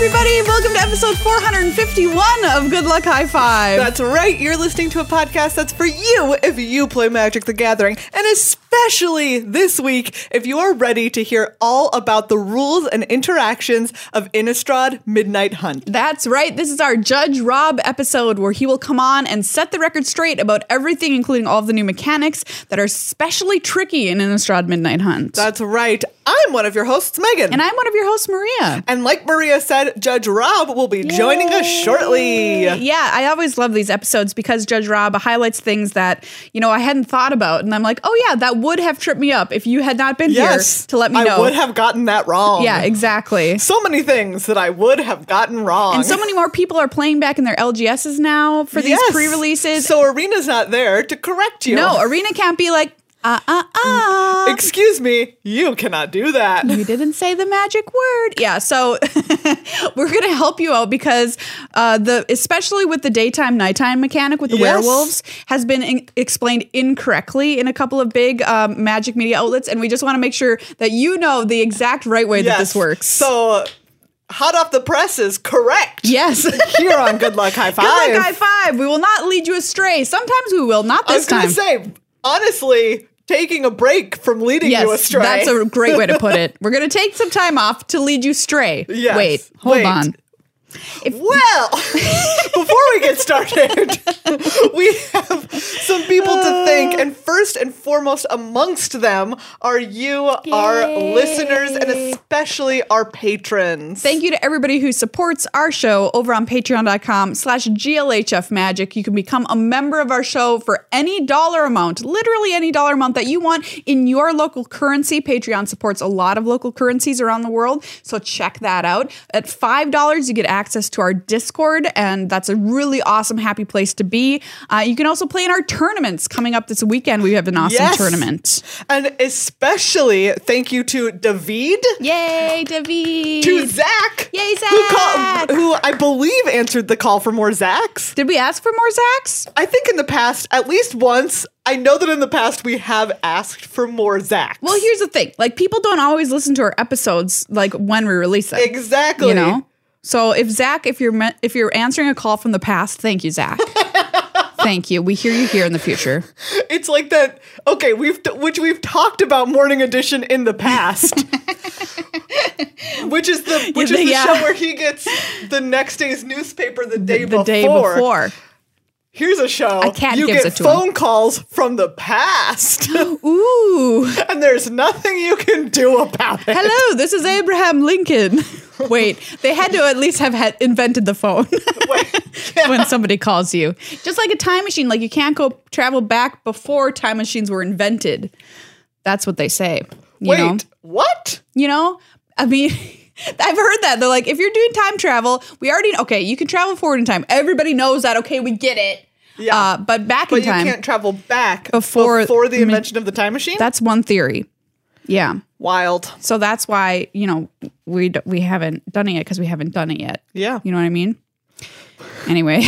everybody. Welcome to episode 451 of Good Luck High Five. That's right. You're listening to a podcast that's for you if you play Magic the Gathering, and especially this week if you are ready to hear all about the rules and interactions of Innistrad Midnight Hunt. That's right. This is our Judge Rob episode where he will come on and set the record straight about everything, including all of the new mechanics that are especially tricky in Innistrad Midnight Hunt. That's right. I'm one of your hosts, Megan. And I'm one of your hosts, Maria. And like Maria said, Judge Rob will be joining us shortly. Yeah, I always love these episodes because Judge Rob highlights things that, you know, I hadn't thought about. And I'm like, oh yeah, that would have tripped me up if you had not been here to let me know. I would have gotten that wrong. Yeah, exactly. So many things that I would have gotten wrong. And so many more people are playing back in their LGSs now for these pre-releases. So Arena's not there to correct you. No, Arena can't be like, excuse me, you cannot do that. You didn't say the magic word. Yeah, so we're going to help you out because especially with the daytime nighttime mechanic with the werewolves has been explained incorrectly in a couple of big magic media outlets, and we just want to make sure that you know the exact right way that this works. So hot off the press is correct. Yes. Here on Good Luck High Five. Good Luck High Five. We will not lead you astray. Sometimes we will, not this time. I was going to say, honestly, taking a break from leading you astray. That's a great way to put it. We're going to take some time off to lead you stray. Yes. Wait, hold on. Well, before we get started, we have some people to thank. And first and foremost amongst them are you, our listeners, and especially our patrons. Thank you to everybody who supports our show over on patreon.com/GLHFmagic. You can become a member of our show for any dollar amount, literally any dollar amount that you want in your local currency. Patreon supports a lot of local currencies around the world, so check that out. At $5, you get access to our Discord, and that's a really awesome, happy place to be. You can also play in our tournaments coming up this weekend. We have an awesome tournament. And especially thank you to David. Yay, David. To Zach. Yay, Zach. Who I believe answered the call for more Zachs. Did we ask for more Zachs? I think in the past, at least once, I know that in the past we have asked for more Zachs. Well, here's the thing. Like, people don't always listen to our episodes, like, when we release them. Exactly. You know? So if Zach, if you're answering a call from the past, thank you, Zach. Thank you. We hear you here in the future. It's like that. Okay, which we've talked about Morning Edition in the past, which is the show where he gets the next day's newspaper the day before. Here's a show. A cat you gives get it to phone him. calls from the past. Ooh. And there's nothing you can do about it. Hello, this is Abraham Lincoln. Wait, they had to at least have invented the phone when somebody calls you. Just like a time machine, like you can't go travel back before time machines were invented. That's what they say. You know? What? You know, I mean, I've heard that. They're like, if you're doing time travel, you can travel forward in time. Everybody knows that. Okay, we get it. Yeah. But back in time. But you can't travel back before the invention of the time machine? That's one theory. Yeah. Wild. So that's why, you know, we haven't done it yet because we haven't done it yet. Yeah. You know what I mean? Anyway.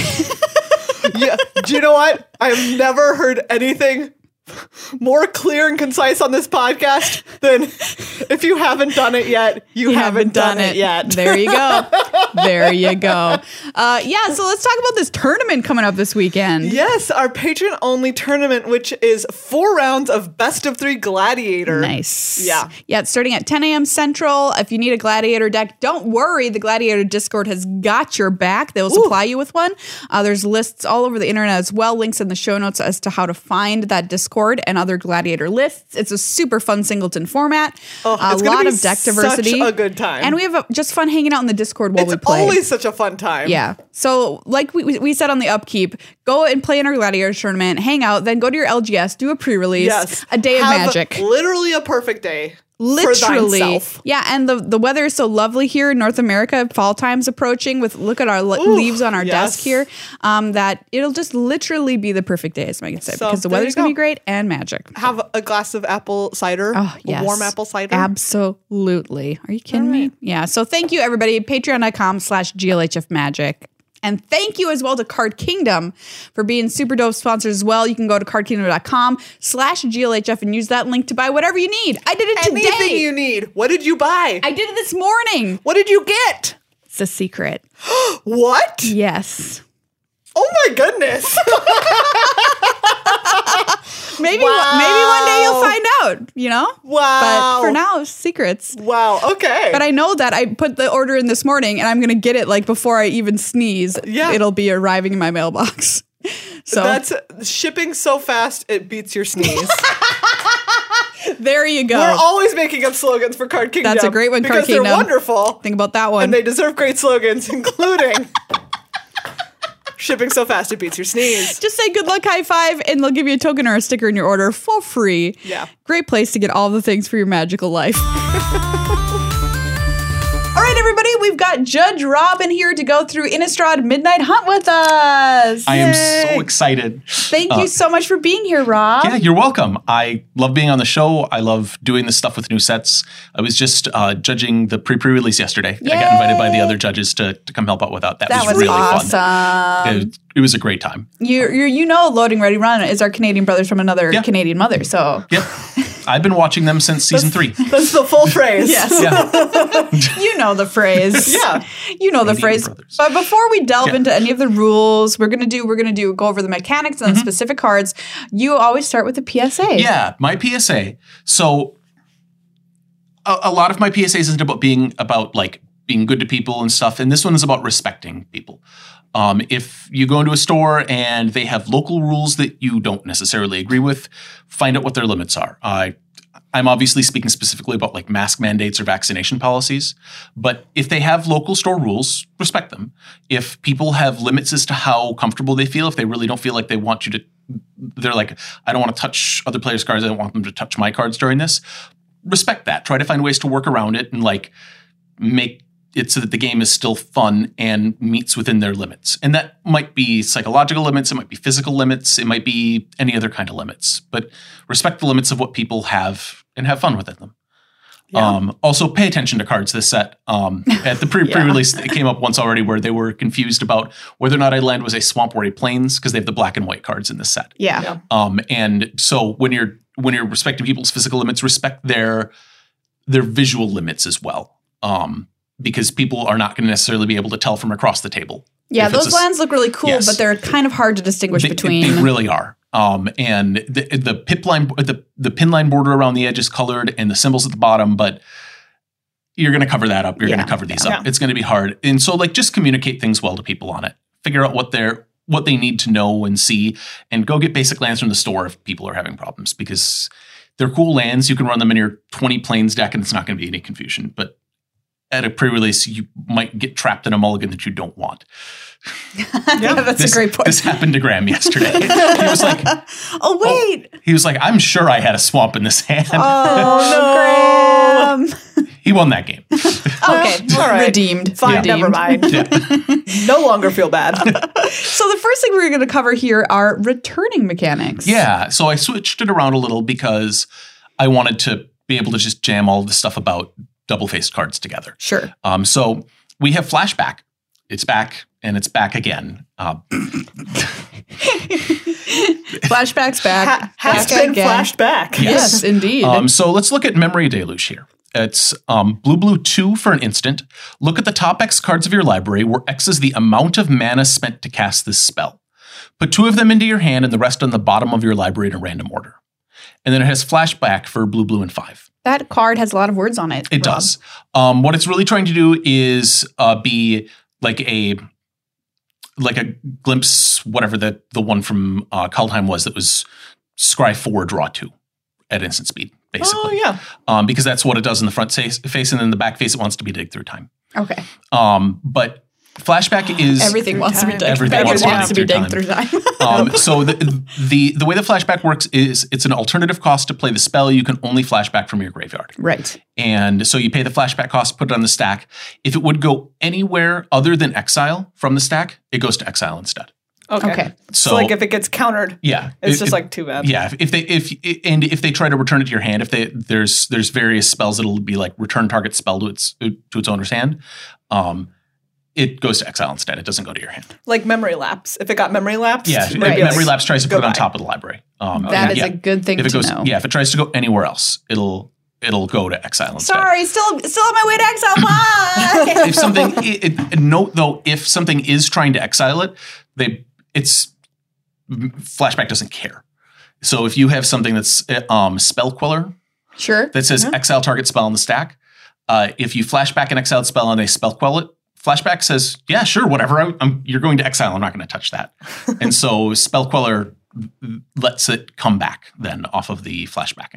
Yeah. Do you know what? I've never heard anything more clear and concise on this podcast than if you haven't done it yet, you haven't done it yet. There you go. There you go. So let's talk about this tournament coming up this weekend. Yes, our patron-only tournament, which is 4 rounds of best of 3 Gladiator. Nice. Yeah. Yeah, it's starting at 10 a.m. Central. If you need a Gladiator deck, don't worry. The Gladiator Discord has got your back. They will supply you with one. There's lists all over the internet as well. Links in the show notes as to how to find that Discord and other Gladiator lists. It's a super fun singleton format. A lot of deck diversity. Such a good time. And we have just fun hanging out in the Discord while we play. It's always such a fun time. Yeah. So like we said on the upkeep, go and play in our Gladiator tournament, hang out, then go to your LGS, do a pre-release, a day of magic. Literally a perfect day. Literally. For thyself. Yeah, and the weather is so lovely here in North America. Fall time's approaching look at our leaves on our desk here. That it'll just literally be the perfect day, as Megan said, because the weather's going to be great and magic. Have a glass of apple cider. Oh, yes. Warm apple cider. Absolutely. Are you kidding me? Yeah. So thank you, everybody. Patreon.com/GLHFmagic. And thank you as well to Card Kingdom for being super dope sponsors as well. You can go to cardkingdom.com/GLHF and use that link to buy whatever you need. I did it today. Anything you need. What did you buy? I did it this morning. What did you get? It's a secret. What? Yes. Oh my goodness. Maybe one day you'll find out, you know? Wow. But for now, secrets. Wow. Okay. But I know that I put the order in this morning and I'm going to get it like before I even sneeze. Yeah. It'll be arriving in my mailbox. So that's shipping so fast it beats your sneeze. there you go. We're always making up slogans for Card Kingdom. That's a great one, Card because Kingdom. They're wonderful. Think about that one. And they deserve great slogans, including shipping so fast it beats your sneeze. Just say good luck, high five, and they'll give you a token or a sticker in your order for free. Yeah. Great place to get all the things for your magical life. All right, everybody, we've got Judge Robin here to go through Innistrad Midnight Hunt with us. I am so excited. Thank you so much for being here, Rob. Yeah, you're welcome. I love being on the show. I love doing this stuff with new sets. I was just judging the pre-release yesterday. Yay. I got invited by the other judges to come help out with that. That was really awesome. fun. It was a great time. You know, Loading Ready Run is our Canadian brothers from another Canadian mother. So Yep. I've been watching them since season 3. That's the full phrase. yes, Yeah. you know the phrase. Yeah. You know the Canadian phrase. brothers. But before we delve Yeah. into any of the rules, we're gonna go over the mechanics and the specific cards. You always start with the PSA. Yeah, my PSA. So a lot of my PSAs isn't about being good to people and stuff, and this one is about respecting people. If you go into a store and they have local rules that you don't necessarily agree with, find out what their limits are. I'm obviously speaking specifically about like mask mandates or vaccination policies, but if they have local store rules, respect them. If people have limits as to how comfortable they feel, if they really don't feel like they want you to, they're like, I don't want to touch other players' cards, I don't want them to touch my cards during this, respect that. Try to find ways to work around it and like make it so that the game is still fun and meets within their limits. And that might be psychological limits, it might be physical limits, it might be any other kind of limits. But respect the limits of what people have and have fun within them. Yeah. Also, pay attention to cards this set. At the pre-release, it came up once already where they were confused about whether or not Land was a Swamp or a Plains because they have the black and white cards in this set. Yeah. And so when you're respecting people's physical limits, respect their visual limits as well. Because people are not going to necessarily be able to tell from across the table. Yeah, those lands look really cool, but they're kind of hard to distinguish between. They really are. And the pip line, the pin line border around the edge is colored, and the symbols at the bottom. But you're going to cover that up. You're going to cover these up. It's going to be hard. And so, like, just communicate things well to people on it. Figure out what they need to know and see, and go get basic lands from the store if people are having problems, because they're cool lands. You can run them in your 20 plains deck, and it's not going to be any confusion. But at a pre-release, you might get trapped in a mulligan that you don't want. Yeah, that's a great point. This happened to Graham yesterday. He was like, "Oh wait!" He was like, "I'm sure I had a swamp in this hand." Oh no, Graham! He won that game. Okay, all right. Redeemed. Fine, Redeemed. never mind. No longer feel bad. So the first thing we're going to cover here are returning mechanics. Yeah, so I switched it around a little because I wanted to be able to just jam all the stuff about double-faced cards together. Sure. So we have Flashback. It's back, and it's back again. Flashback's back. Has been flashed back. Yes, indeed. So let's look at Memory Deluge here. It's blue 2 for an instant. Look at the top X cards of your library, where X is the amount of mana spent to cast this spell. Put 2 of them into your hand and the rest on the bottom of your library in a random order. And then it has Flashback for blue and 5. That card has a lot of words on it. It does. What it's really trying to do is be like a glimpse, whatever the one from Kaldheim was that was scry 4, draw 2 at instant speed, basically. Oh, yeah. Because that's what it does in the front face, and then the back face, it wants to be dig through time. Okay. But Flashback is everything wants to be digged. Everything wants to be digged through time. So the way the flashback works is it's an alternative cost to play the spell. You can only flashback from your graveyard. Right. And so you pay the flashback cost, put it on the stack. If it would go anywhere other than exile from the stack, it goes to exile instead. Okay. So like if it gets countered, yeah, it's just like too bad. Yeah, if they try to return it to your hand, there's various spells that'll be like return target spell to its owner's hand. It goes to exile instead. It doesn't go to your hand. Like memory lapse. If it got memory lapse, yeah. If memory lapse tries to put it on top of the library. That is a good thing to know. Yeah, if it tries to go anywhere else, it'll it'll go to exile instead. Sorry, still on my way to exile. Bye. If something, note though, if something is trying to exile it, Flashback doesn't care. So if you have something that's Spell Queller, Sure. that says exile target spell on the stack, if you flashback an exiled spell and they spell quell it, Flashback says, yeah, sure, whatever. You're going to exile. I'm not going to touch that. And so Spell Queller lets it come back then off of the flashbacking.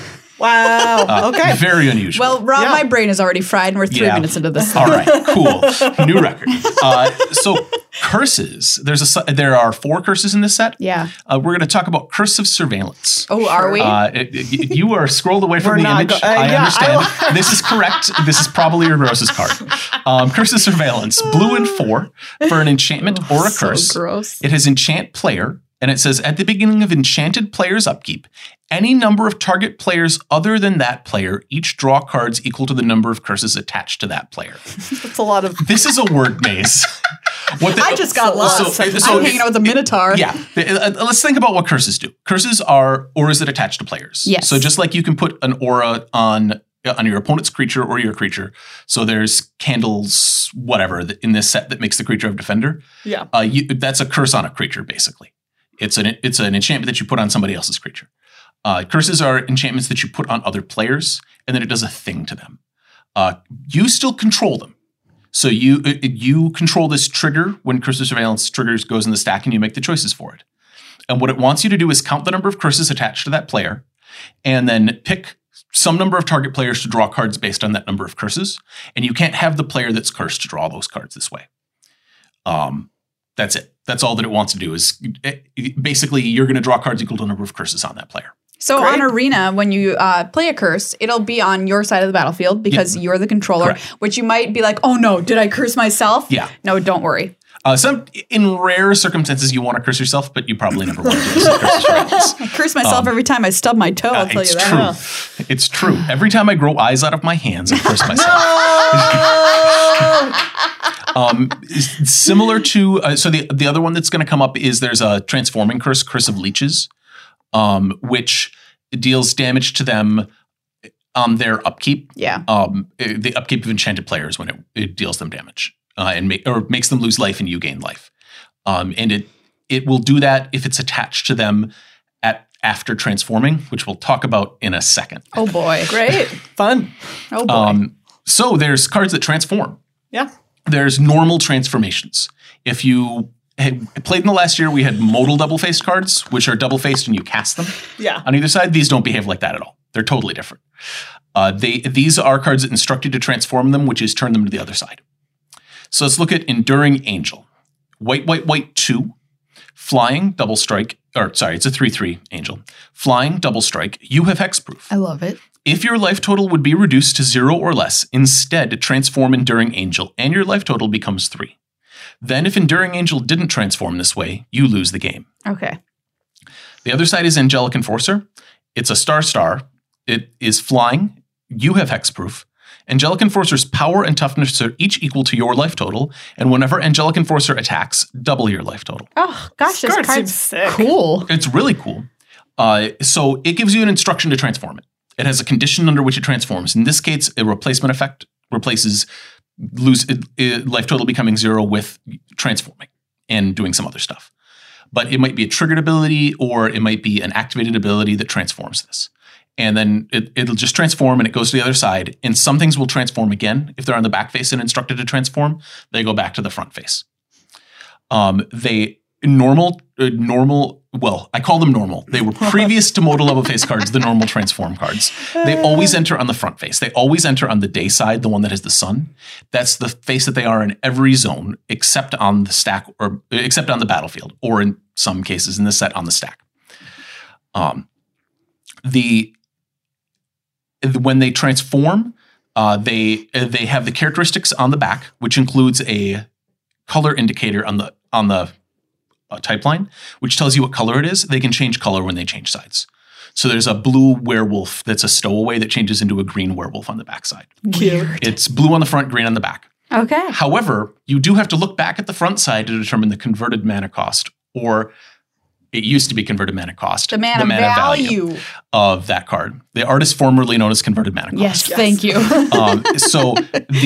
Wow. Okay. Very unusual. Well, Rob, my brain is already fried, and we're 3 minutes into this. All right, cool. New record. So curses. There are 4 curses in this set. Yeah. We're going to talk about Curse of Surveillance. Oh, are we? You are scrolled away from the image. I understand. This is correct. This is probably your grossest card. Curse of Surveillance. Blue and 4 for an enchantment or a curse. So gross. It has enchant player. And it says, at the beginning of enchanted player's upkeep, any number of target players other than that player each draw cards equal to the number of curses attached to that player. That's a lot of... This is a word maze. I just got lost. I'm hanging out with a Minotaur. Yeah. Let's think about what curses do. Curses are auras that attach to players. Yes. So just like you can put an aura on your opponent's creature or your creature. So there's candles, whatever, in this set that makes the creature of defender. Yeah. That's a curse on a creature, basically. It's an enchantment that you put on somebody else's creature. Curses are enchantments that you put on other players, and then it does a thing to them. You still control them. So you control this trigger when Curse of Surveillance triggers goes in the stack, and you make the choices for it. And what it wants you to do is count the number of curses attached to that player, and then pick some number of target players to draw cards based on that number of curses. And you can't have the player that's cursed to draw those cards this way. That's it. That's all that it wants to do is basically you're going to draw cards equal to the number of curses on that player. So on Arena, when you play a curse, it'll be on your side of the battlefield because you're the controller, Correct. which you might be like, oh no, did I curse myself? Yeah. No, don't worry. In rare circumstances, you want to curse yourself, but you probably never want to do this. I curse myself every time I stub my toe, I'll tell you that. True. It's true. Every time I grow eyes out of my hands, I curse myself. Similar to, so the other one that's going to come up is there's a transforming curse, Curse of Leeches, which deals damage to them on their upkeep. Yeah. The upkeep of enchanted players when it deals them damage and makes them lose life and you gain life. And it will do that if it's attached to them after transforming, which we'll talk about in a second. Oh boy. Great. Fun. Oh boy. So there's cards that transform. Yeah. There's normal transformations. If you had played in the last year, we had modal double-faced cards, which are double-faced and you cast them. Yeah. On either side, these don't behave like that at all. They're totally different. These are cards that instruct you to transform them, which is turn them to the other side. So let's look at Enduring Angel. White, 2. Flying, double strike. It's a 3/3 angel. Flying, double strike. You have hexproof. I love it. If your life total would be reduced to 0 or less, instead transform Enduring Angel and your life total becomes 3. Then if Enduring Angel didn't transform this way, you lose the game. Okay. The other side is Angelic Enforcer. It's a star. It is flying. You have hexproof. Angelic Enforcer's power and toughness are each equal to your life total, and whenever Angelic Enforcer attacks, double your life total. Oh, gosh, this card card's seems sick. cool. It's really cool. So it gives you an instruction to transform it. It has a condition under which it transforms. In this case, a replacement effect replaces life total becoming 0 with transforming and doing some other stuff. But it might be a triggered ability or it might be an activated ability that transforms this. And then it'll just transform and it goes to the other side. And some things will transform again. If they're on the back face and instructed to transform, they go back to the front face. I call them normal. They were previous to modal level face cards, the normal transform cards. They always enter on the front face. They always enter on the day side, the one that has the sun. That's the face that they are in every zone, except on the stack or except on the battlefield, or in some cases in the set on the stack. When they transform, they have the characteristics on the back, which includes a color indicator on the type line, which tells you what color it is. They can change color when they change sides. So there's a blue werewolf that's a stowaway that changes into a green werewolf on the backside. Cute. It's blue on the front, green on the back. Okay. However, you do have to look back at the front side to determine the converted mana cost, or It used to be converted mana cost. The mana value of that card. The artist formerly known as converted mana cost. Yes, thank you. So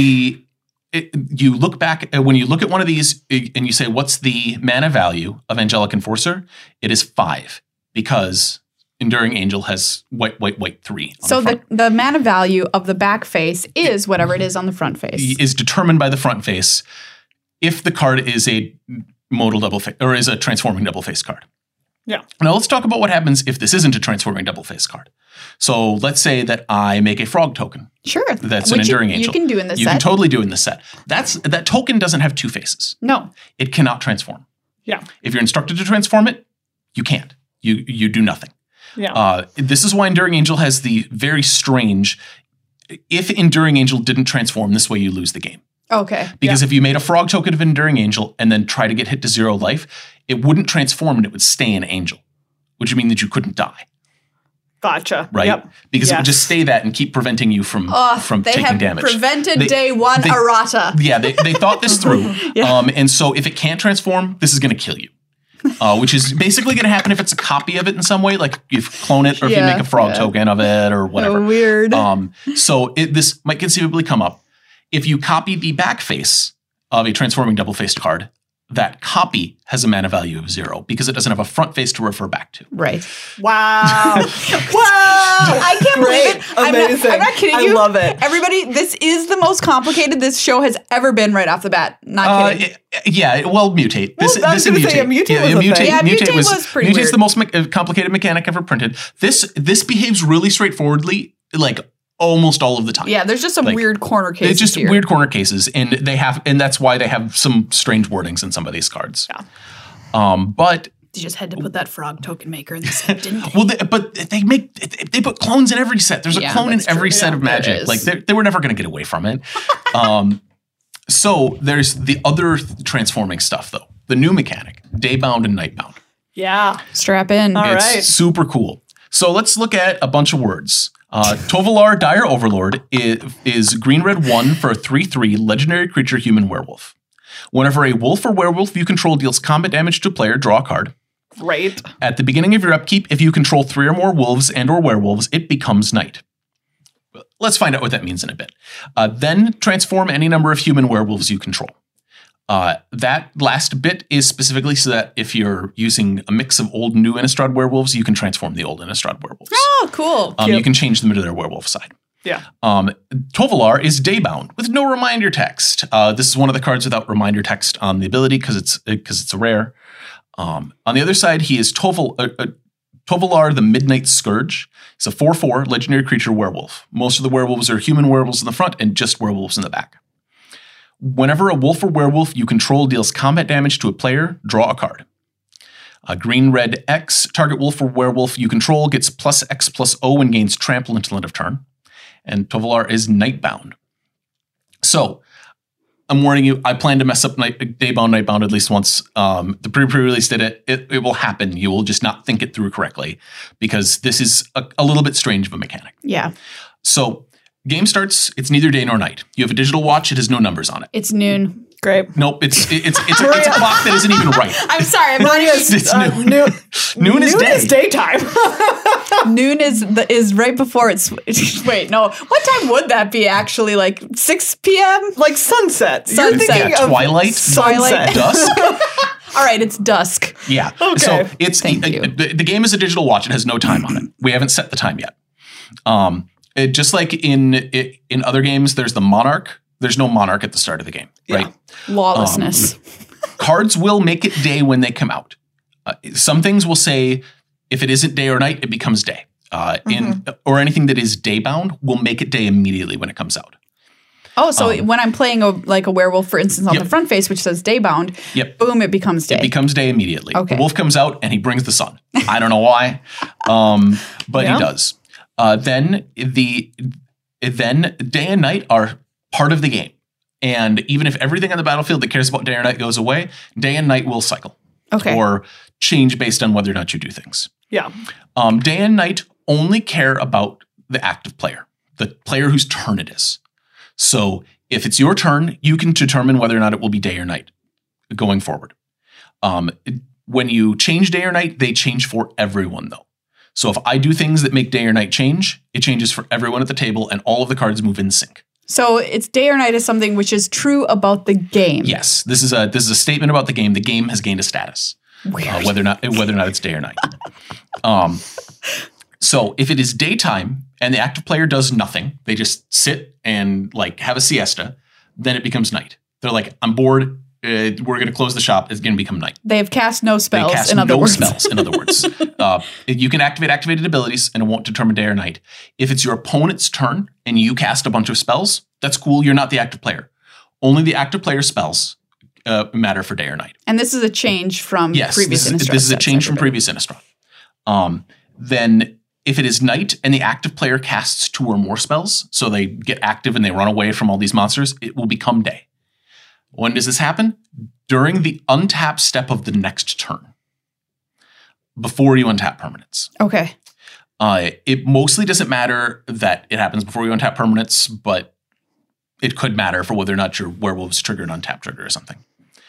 you look back when you look at one of these and you say, what's the mana value of Angelic Enforcer? It is 5 because Enduring Angel has white 3. So the mana value of the back face is whatever it is on the front face. Is determined by the front face if the card is a modal double face or is a transforming double face card. Yeah. Now let's talk about what happens if this isn't a transforming double face card. So let's say that I make a frog token. Sure. That's an Enduring Angel. You can do in this set. You can totally do in this set. That token doesn't have 2 faces. No. It cannot transform. Yeah. If you're instructed to transform it, you can't. You do nothing. Yeah. This is why Enduring Angel has the very strange, if Enduring Angel didn't transform, this way you lose the game. Okay. Because if you made a frog token of Enduring Angel and then try to get hit to 0 life, it wouldn't transform and it would stay an angel, which would mean that you couldn't die. Gotcha. Right? Yep. Because it would just stay that and keep preventing you from taking damage. They have prevented day one errata. Yeah, they thought this through. And so if it can't transform, this is going to kill you. Which is basically going to happen if it's a copy of it in some way, like you clone it or if you make a frog token of it or whatever. So weird. So this might conceivably come up. If you copy the back face of a transforming double-faced card, that copy has a mana value of 0 because it doesn't have a front face to refer back to. Right. Wow. Wow. I can't believe it. Amazing. I'm not kidding you. I love it. Everybody, this is the most complicated this show has ever been right off the bat. Not kidding. Mutate. I was going to say, Mutate was a thing. Yeah, Mutate was pretty weird. Mutate's the most complicated mechanic ever printed. This behaves really straightforwardly, like almost all of the time. Yeah, there's just some weird corner cases. It's just here. weird corner cases, and that's why they have some strange wordings in some of these cards. Yeah. But you just had to put that frog token maker in the set, didn't they? Well, they put clones in every set. There's a clone in every set of Magic. Like they were never going to get away from it. So there's the other transforming stuff though. The new mechanic, Daybound and Nightbound. Yeah. Strap in. All It's right. super cool. So let's look at a bunch of words. Tovolar, Dire Overlord is green-red 1 for a 3/3 legendary creature human werewolf. Whenever a wolf or werewolf you control deals combat damage to a player, draw a card. Great. At the beginning of your upkeep, if you control 3 or more wolves and or werewolves, it becomes night. Let's find out what that means in a bit. Then transform any number of human werewolves you control. That last bit is specifically so that if you're using a mix of old and new Innistrad werewolves, you can transform the old Innistrad werewolves. Oh, cool. You can change them into their werewolf side. Yeah. Tovolar is Daybound with no reminder text. This is one of the cards without reminder text on the ability because it's a rare. On the other side, he is Tovolar, the Midnight Scourge. He's a 4/4 legendary creature werewolf. Most of the werewolves are human werewolves in the front and just werewolves in the back. Whenever a wolf or werewolf you control deals combat damage to a player, draw a card. Green-red X, target wolf or werewolf you control gets +X+O and gains trample until end of turn. And Tovolar is Nightbound. So, I'm warning you, I plan to mess up Daybound, Nightbound at least once. The pre-release did it. It will happen. You will just not think it through correctly because this is a little bit strange of a mechanic. Yeah. So, game starts, it's neither day nor night. You have a digital watch, it has no numbers on it. It's noon. Great. Nope, it's a clock that isn't even right. I'm sorry, I'm not even. It's noon. Noon is day. Is daytime. Noon is right before it's. Wait, no. What time would that be actually? Like 6 p.m. Like sunset. Sunset. You're thinking of Twilight? sunset. Dusk? All right, it's dusk. Yeah. Okay. So it's Thank you. The game is a digital watch. It has no time on it. We haven't set the time yet. Just like in other games, there's the Monarch. There's no Monarch at the start of the game, right? Lawlessness. Cards will make it day when they come out. Some things will say if it isn't day or night, it becomes day. Or anything that is daybound will make it day immediately when it comes out. Oh, so when I'm playing a werewolf, for instance, on the front face, which says daybound, boom, it becomes day. It becomes day immediately. Okay. The wolf comes out and he brings the sun. I don't know why, but he does. Then day and night are part of the game. And even if everything on the battlefield that cares about day or night goes away, day and night will cycle. Okay. Or change based on whether or not you do things. Yeah. Day and night only care about the active player, the player whose turn it is. So if it's your turn, you can determine whether or not it will be day or night going forward. When you change day or night, they change for everyone though. So if I do things that make day or night change, it changes for everyone at the table and all of the cards move in sync. So it's day or night is something which is true about the game. Yes, this is a statement about the game. The game has gained a status, whether or not it's day or night. So if it is daytime and the active player does nothing, they just sit and like have a siesta, then it becomes night. They're like, I'm bored. We're going to close the shop. It's going to become night. They have cast no spells. They cast in other no words. spells. In other words, you can activate activated abilities, and it won't determine day or night. If it's your opponent's turn and you cast a bunch of spells, that's cool. You're not the active player. Only the active player spells matter for day or night. And this is a change from Yes, previous Innistrad. this is a change from previous Innistrad. Then if it is night and the active player casts 2 or more spells, so they get active and they run away from all these monsters, it will become day. When does this happen? During the untap step of the next turn. Before you untap permanents. Okay. It mostly doesn't matter that it happens before you untap permanents, but it could matter for whether or not your werewolves trigger an untap trigger or something.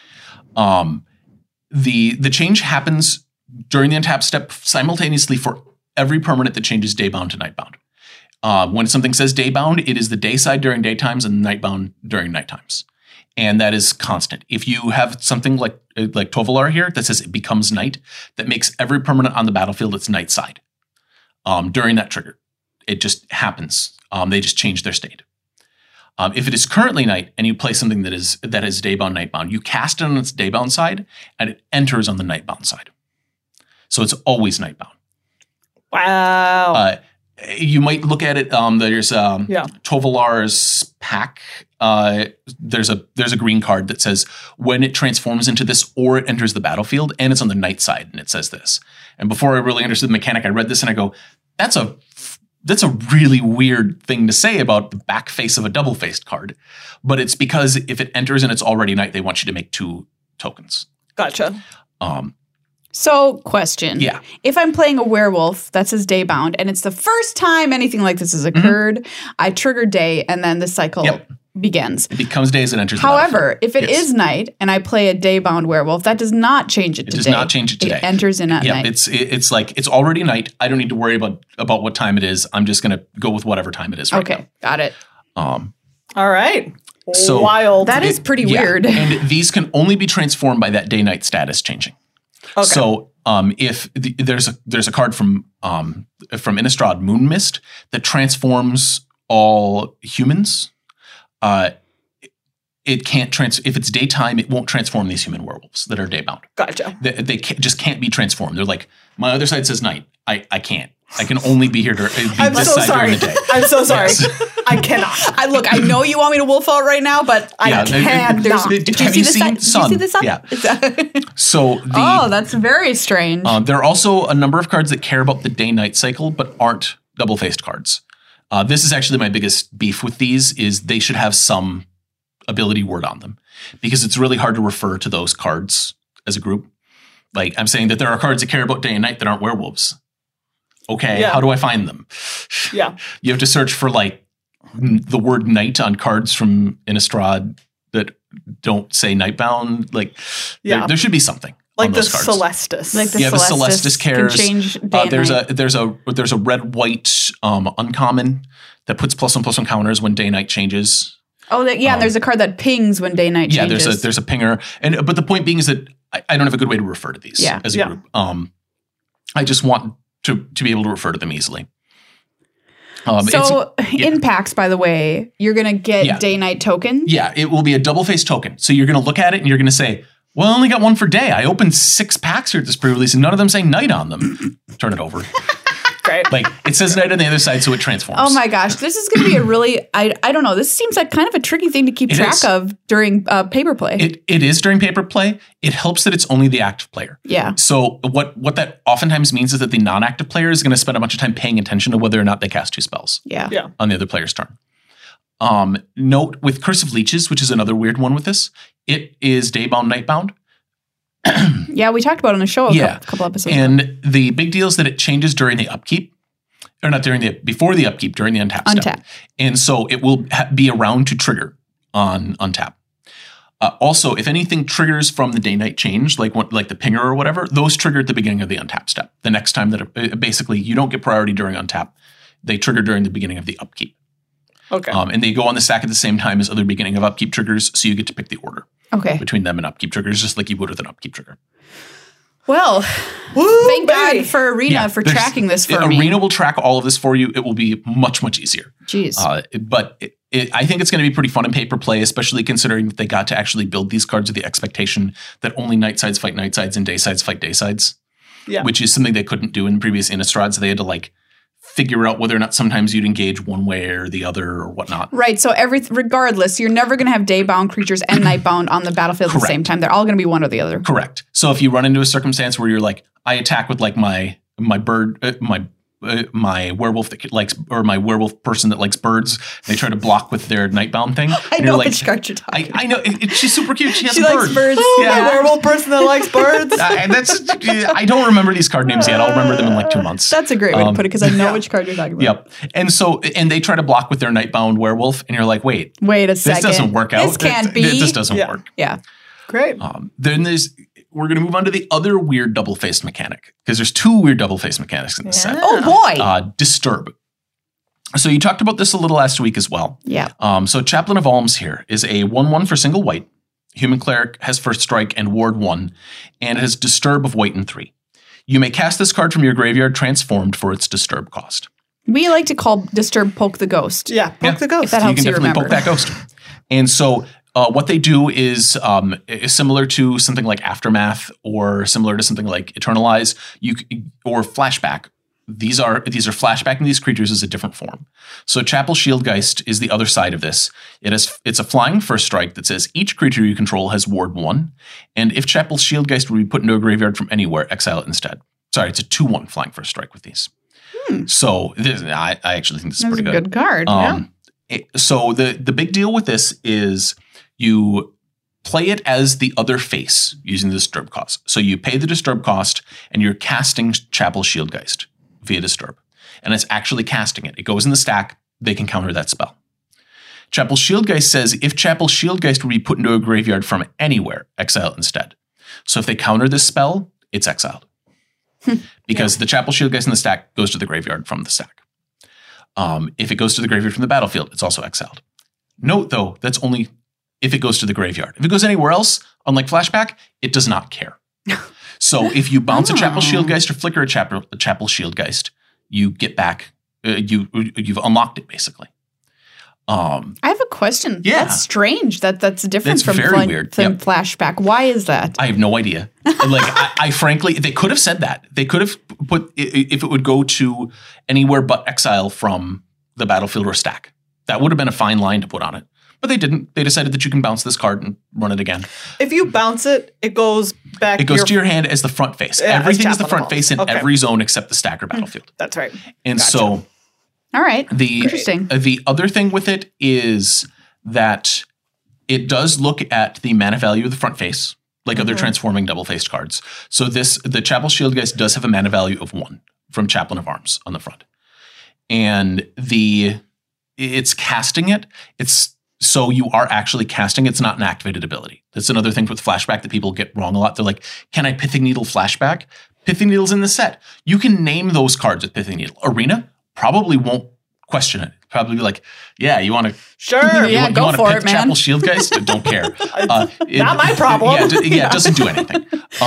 The change happens during the untap step simultaneously for every permanent that changes daybound to nightbound. When something says daybound, it is the day side during daytimes and nightbound during nightimes. And that is constant. If you have something like Tovolar here that says it becomes night, that makes every permanent on the battlefield its night side during that trigger. It just happens. They just change their state. If it is currently night and you play something that is daybound, nightbound, you cast it on its daybound side and it enters on the nightbound side. So it's always nightbound. Wow. You might look at it. There's Tovolar's pack. There's a green card that says when it transforms into this or it enters the battlefield, and it's on the night side, and it says this. And before I really understood the mechanic, I read this and I go, that's a really weird thing to say about the back face of a double-faced card. But it's because if it enters and it's already night, they want you to make 2 tokens. Gotcha. So, question. Yeah. If I'm playing a werewolf that says daybound, and it's the first time anything like this has occurred, I trigger day, and then the cycle begins. It becomes day as it enters the However, battlefield. if it is night and I play a daybound werewolf, that does not change it to day. It does not change it to day. It enters in at night. It's like it's already night. I don't need to worry about what time it is. I'm just going to go with whatever time it is right now. Got it. All right. So wild. That is pretty Yeah, weird. And these can only be transformed by that day-night status changing. Okay. So if there's a card from Innistrad, Moon Mist, that transforms all humans, it can't if it's daytime, it won't transform these human werewolves that are daybound. Gotcha. They just can't be transformed. They're like, my other side says night. I can't. I can only be here during I'm this so side sorry. during the day. I'm so sorry. Yes. I cannot. I know you want me to wolf out right now, but I can't. Have you seen Sun? Did you see the sun? Yeah. So that's very strange. there are also a number of cards that care about the day-night cycle, but aren't double-faced cards. This is actually my biggest beef with these, is they should have some ability word on them, because it's really hard to refer to those cards as a group. Like, I'm saying that there are cards that care about day and night that aren't werewolves. Okay, how do I find them? Yeah. You have to search for like the word night on cards from Innistrad that don't say nightbound. Like, there should be something. Like on the those cards. Celestis. Like the the Celestis cares. can change day and there's night. a red-white uncommon that puts +1/+1 counters when day-night changes. Oh, and there's a card that pings when day-night changes. Yeah, there's a pinger, but the point being is that I don't have a good way to refer to these as a group. I just want to be able to refer to them easily. In packs, by the way, you're going to get day-night tokens? Yeah, it will be a double-faced token. So you're going to look at it and you're going to say, well, I only got one for day. I opened 6 packs here at this pre-release and none of them say night on them. Turn it over. Great. Like, it says night on the other side, so it transforms. Oh my gosh, this is going to be a really, I don't know, this seems like kind of a tricky thing to keep track of during paper play. It is during paper play. It helps that it's only the active player. Yeah. So what that oftentimes means is that the non-active player is going to spend a bunch of time paying attention to whether or not they cast 2 spells. Yeah. On the other player's turn. Note with Curse of Leeches, which is another weird one with this, it is daybound, nightbound. Yeah, we talked about it on the show a couple episodes ago. And the big deal is that it changes during the upkeep. Or not before the upkeep, during the untap step. And so it will be around to trigger on untap. Also, if anything triggers from the day-night change, like the pinger or whatever, those trigger at the beginning of the untap step. The next time that basically you don't get priority during untap, they trigger during the beginning of the upkeep. Okay. And they go on the stack at the same time as other beginning of upkeep triggers, so you get to pick the order between them and upkeep triggers, just like you would with an upkeep trigger. Well, Woo, thank baby. God for Arena for there's- tracking this for me. Arena will track all of this for you. It will be much, much easier. Jeez. But I think it's going to be pretty fun in paper play, especially considering that they got to actually build these cards with the expectation that only night sides fight night sides and day sides fight day sides. Yeah. Which is something they couldn't do in previous Innistrad. So they had to like figure out whether or not sometimes you'd engage one way or the other or whatnot. Right. So regardless, you're never going to have day-bound creatures and night-bound on the battlefield at the same time. They're all going to be one or the other. Correct. So if you run into a circumstance where you're like, I attack with like my bird, my werewolf that likes, or my werewolf person that likes birds, they try to block with their nightbound thing. I know which card you're talking I know. She's super cute. She has a likes bird. birds. Oh, Yeah. my werewolf person that likes birds. I don't remember these card names yet. I'll remember them in like 2 months. That's a great way to put it because I know which card you're talking about. Yep. And they try to block with their nightbound werewolf, and you're like, wait a this second. doesn't work out. This can't be. This doesn't Yeah. work. Yeah. Great. Then we're going to move on to the other weird double-faced mechanic, because there's 2 weird double-faced mechanics in this set. Oh boy. Disturb. So you talked about this a little last week as well. Yeah. So Chaplain of Alms here is a 1/1 for single white. Human Cleric has first strike and ward 1, and it has Disturb of white and 3. You may cast this card from your graveyard transformed for its Disturb cost. We like to call Disturb Poke the Ghost. Yeah. Poke the ghost. That You helps can you definitely remember. poke that ghost. And so what they do is similar to something like Aftermath, or similar to something like Eternalize, or Flashback. These are flashbacking these creatures as a different form. So Chapel Shieldgeist is the other side of this. It's a flying first strike that says each creature you control has ward 1, and if Chapel Shieldgeist would be put into a graveyard from anywhere, exile it instead. Sorry, it's a 2/1 flying first strike with these. So I actually think this is That's pretty a good card. So the big deal with this is you play it as the other face using the Disturb cost. So you pay the Disturb cost and you're casting Chapel Shieldgeist via Disturb. And it's actually casting it. It goes in the stack. They can counter that spell. Chapel Shieldgeist says if Chapel Shieldgeist would be put into a graveyard from anywhere, exile it instead. So if they counter this spell, it's exiled. Because the Chapel Shieldgeist in the stack goes to the graveyard from the stack. If it goes to the graveyard from the battlefield, it's also exiled. Note, though, that's only if it goes to the graveyard. If it goes anywhere else, unlike Flashback, it does not care. So if you bounce a Chapel Shieldgeist or flicker a Chapel Shieldgeist, you get back, you've unlocked it, basically. I have a question. Yeah. That's strange. That's different That's from very weird. from Yep. Flashback. Why is that? I have no idea. Like, I frankly, they could have said that. They could have put, if it would go to anywhere but exile from the battlefield or stack. That would have been a fine line to put on it. But they didn't. They decided that you can bounce this card and run it again. If you bounce it, it goes back. It goes to your hand as the front face. Yeah, Everything as is the Chaplain front of face in Alms. Okay. every zone except the stack or battlefield. That's right. And Gotcha. so All right. interesting. The other thing with it is that it does look at the mana value of the front face, like other transforming double-faced cards. So the Chapel Shieldgeist does have a mana value of 1 from Chaplain of Arms on the front. And it's casting it. So you are actually casting. It's not an activated ability. That's another thing with Flashback that people get wrong a lot. They're like, can I Pithing Needle Flashback? Pithing Needle's in the set. You can name those cards with Pithing Needle. Arena probably won't question it. Probably be like, yeah, you want to Sure. Yeah, go for it, man. Chapel Shieldgeist? Don't care. Not my problem. It doesn't do anything.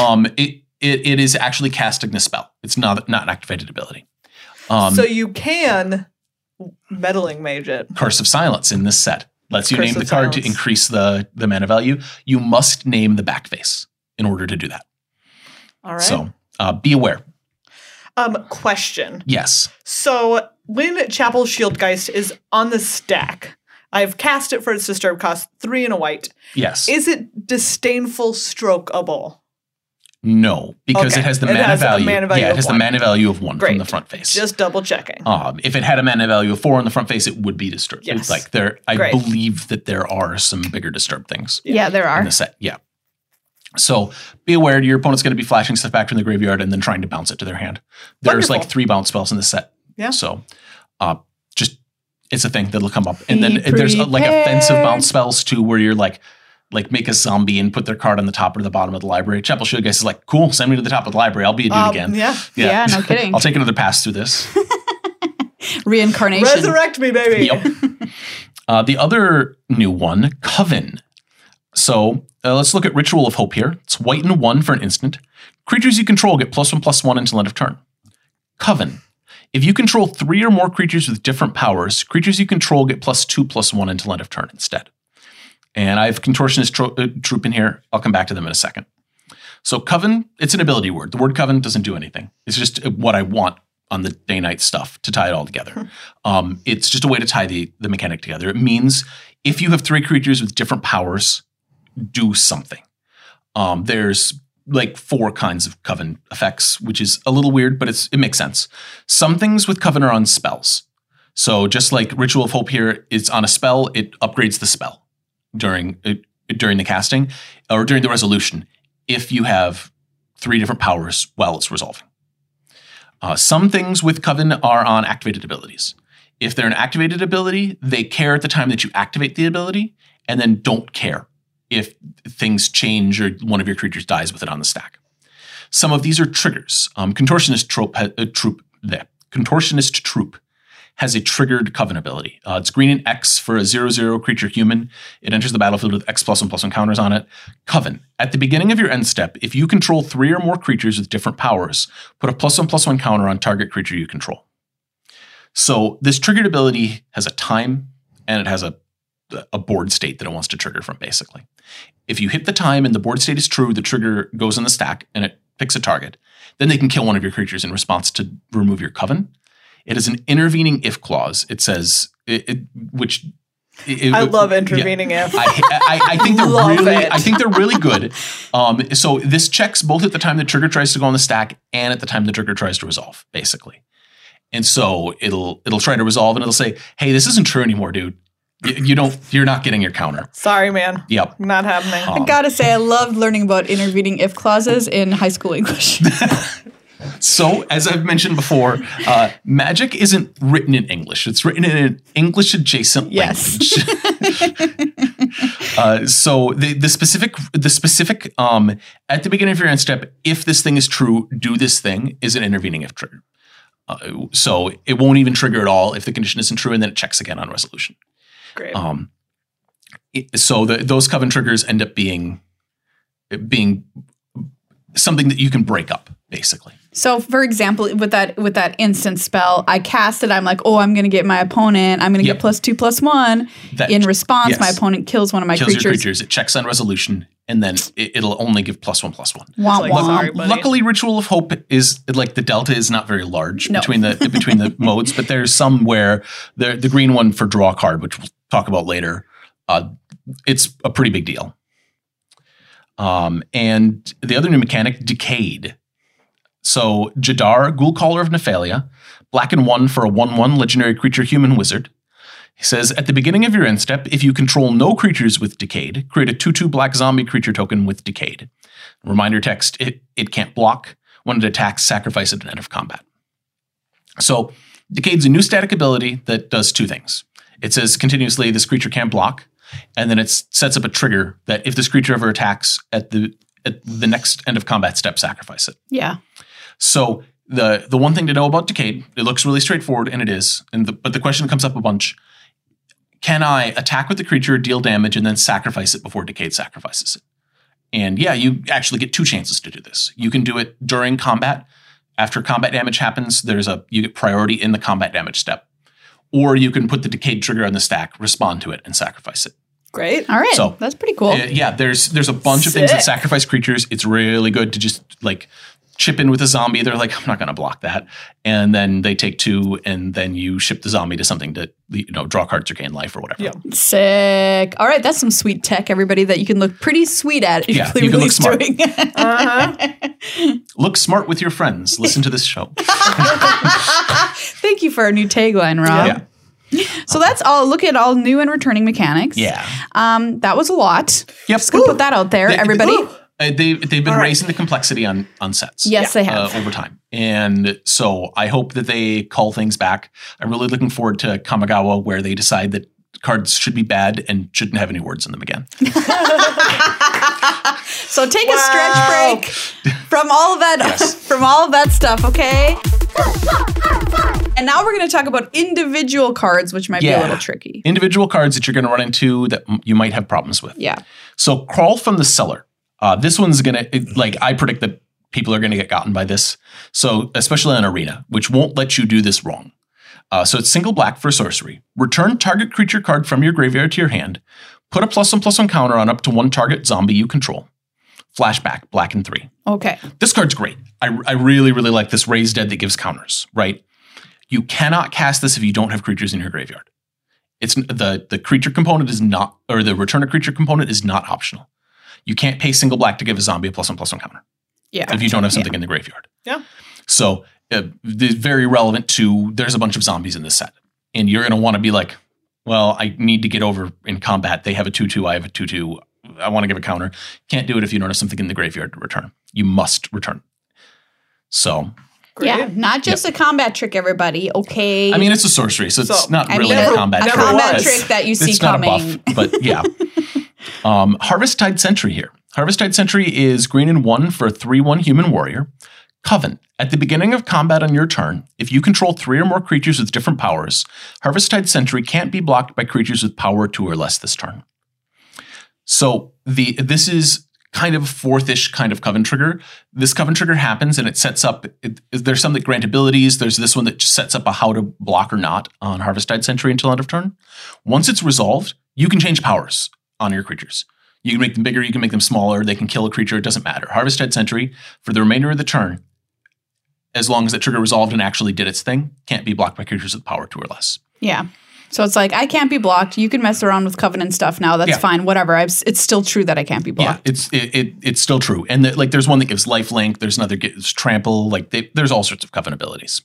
It is actually casting the spell. It's not an activated ability. So you can meddling mage it. Curse of Silence in this set lets you Curse name of the card to Silence. increase the mana value. You must name the back face in order to do that. All right. So be aware. Question. Yes. So when Chapel Shieldgeist is on the stack, I've cast it for its Disturb cost 3 and a white. Yes. Is it disdainful strokeable? No, because Okay. it has the It mana has a value. mana value Yeah, it of has the 1. mana value of 1 from Great. the front face. Just double checking. If it had a mana value of 4 on the front face, it would be disturbed. Yes. Like I Great. believe that there are some bigger disturbed things Yeah, there in are. the set. Yeah. So be aware your opponent's going to be flashing stuff back from the graveyard and then trying to bounce it to their hand. There's Wonderful. like 3 bounce spells in the set. Yeah. So just it's a thing that'll come up. And then Be there's like prepared. offensive bounce spells too, where you're like like make a zombie and put their card on the top or the bottom of the library. Chapel Shield Geist is like, cool, send me to the top of the library. I'll be a dude again. Yeah, no kidding. I'll take another pass through this. Reincarnation. Resurrect me, baby. Yep. The other new one, Coven. So let's look at Ritual of Hope here. It's white and 1 for an instant. Creatures you control get +1/+1 until end of turn. Coven. If you control 3 or more creatures with different powers, creatures you control get +2/+1 until end of turn instead. And I have Contortionist Troop in here. I'll come back to them in a second. So Coven, it's an ability word. The word Coven doesn't do anything. It's just what I want on the day-night stuff to tie it all together. It's just a way to tie the mechanic together. It means if you have 3 creatures with different powers, do something. There's like 4 kinds of Coven effects, which is a little weird, but it makes sense. Some things with Coven are on spells. So just like Ritual of Hope here, it's on a spell, it upgrades the spell during the casting or during the resolution if you have 3 different powers while it's resolving. Some things with Coven are on activated abilities. If they're an activated ability, they care at the time that you activate the ability and then don't care if things change or one of your creatures dies with it on the stack. Some of these are triggers. Contortionist Troop has a triggered Coven ability. It's green and X for a 0/0 creature human. It enters the battlefield with X +1/+1 counters on it. Coven. At the beginning of your end step, if you control 3 or more creatures with different powers, put a +1/+1 counter on target creature you control. So this triggered ability has a time and it has a board state that it wants to trigger from, basically. If you hit the time and the board state is true, the trigger goes in the stack and it picks a target. Then they can kill one of your creatures in response to remove your Coven. It is an intervening if clause. It says, I love intervening if. I think they're really good. So this checks both at the time the trigger tries to go on the stack and at the time the trigger tries to resolve, basically. And so it'll try to resolve and it'll say, hey, this isn't true anymore, dude. You're not getting your counter. Sorry, man. Yep. Not happening. I gotta say, I loved learning about intervening if clauses in high school English. So, as I've mentioned before, Magic isn't written in English. It's written in an English-adjacent language. So the specific at the beginning of your end step, if this thing is true, do this thing, is an intervening if trigger. So it won't even trigger at all if the condition isn't true, and then it checks again on resolution. Great. So those Coven triggers end up being something that you can break up, basically. So, for example, with that instant spell, I cast it. I'm like, oh, I'm going to get my opponent. I'm going to get +2/+1. In response, yes. My opponent kills one of my Kills creatures. your creatures. It checks on resolution, and then it'll only give +1/+1. Wah, like, wah. sorry, buddy. Luckily, Ritual of Hope is like the delta is not very large No. between the modes, but there's some where the green one for draw card, which we'll talk about later, it's a pretty big deal. And the other new mechanic, Decayed. So Jadar, Ghoulcaller of Nephalia, black and 1 for a 1/1 legendary creature human wizard. He says, at the beginning of your end step, if you control no creatures with Decayed, create a 2/2 black zombie creature token with Decayed. Reminder text, it can't block. When it attacks, sacrifice it at end of combat. So Decayed's a new static ability that does 2 things. It says continuously this creature can't block, and then it sets up a trigger that if this creature ever attacks at the next end of combat step, sacrifice it. Yeah. So the one thing to know about Decayed, it looks really straightforward, and it is. But the question comes up a bunch: can I attack with the creature, deal damage, and then sacrifice it before Decayed sacrifices it? And yeah, you actually get 2 chances to do this. You can do it during combat. After combat damage happens, you get priority in the combat damage step. Or you can put the Decayed trigger on the stack, respond to it, and sacrifice it. Great. All right. So, that's pretty cool. Yeah, there's a bunch of things that sacrifice creatures. It's really good to just like chip in with a zombie. They're like, I'm not going to block that. And then they take 2, and then you ship the zombie to something to draw cards or gain life or whatever. Yeah. Sick. All right, that's some sweet tech, everybody, that you can look pretty sweet at. Yeah, you can look smart. Doing. Look smart with your friends. Listen to this show. Thank you for our new tagline, Rob. Yeah. So that's all. Look at all new and returning mechanics. Yeah. That was a lot. Yep. Just gonna put that out there, everybody. They've been raising the complexity on sets. Yes, they have. Over time. And so I hope that they call things back. I'm really looking forward to Kamigawa, where they decide that cards should be bad and shouldn't have any words in them again. So take a stretch break from all of that from all of that stuff, okay? And now we're going to talk about individual cards, which might be a little tricky. Individual cards that you're going to run into that you might have problems with. Yeah. So Crawl from the Cellar. This one's going to, I predict that people are going to get gotten by this. So especially on Arena, which won't let you do this wrong. So it's single black for sorcery. Return target creature card from your graveyard to your hand. Put a +1/+1 counter on up to one target zombie you control. Flashback, black and 3. Okay. This card's great. I really, really like this Raise Dead that gives counters, right? You cannot cast this if you don't have creatures in your graveyard. It's the creature component is not, or the return a creature component is not optional. You can't pay single black to give a zombie a +1/+1 counter. Yeah. If you don't have something in the graveyard. Yeah. So very relevant to, there's a bunch of zombies in this set. And you're going to want to be like, well, I need to get over in combat. They have a 2/2, I have a 2/2. I want to give a counter. Can't do it if you don't have something in the graveyard to return. You must return. So. Great. Yeah, not just a combat trick, everybody. Okay. I mean, it's a sorcery, so it's not really a combat trick. A combat trick that you see it's coming. Not a buff, but yeah. Harvesttide Sentry here. Harvesttide Sentry is green and 1 for a 3/1 human warrior. Coven. At the beginning of combat on your turn, if you control 3 or more creatures with different powers, Harvesttide Sentry can't be blocked by creatures with power 2 or less this turn. So this is kind of 4th-ish kind of Coven trigger. This Coven trigger happens and it sets up, there's some that grant abilities. There's this one that just sets up a how to block or not on Harvesttide Sentry until end of turn. Once it's resolved, you can change powers on your creatures. You can make them bigger, you can make them smaller, they can kill a creature, it doesn't matter. Harvesttide Sentry, for the remainder of the turn, as long as that trigger resolved and actually did its thing, can't be blocked by creatures with power 2 or less. Yeah. So it's like, I can't be blocked. You can mess around with Covenant stuff now. That's fine. Whatever. It's still true that I can't be blocked. Yeah, it's still true. And there's one that gives lifelink. There's another that gives trample. There's all sorts of Coven abilities.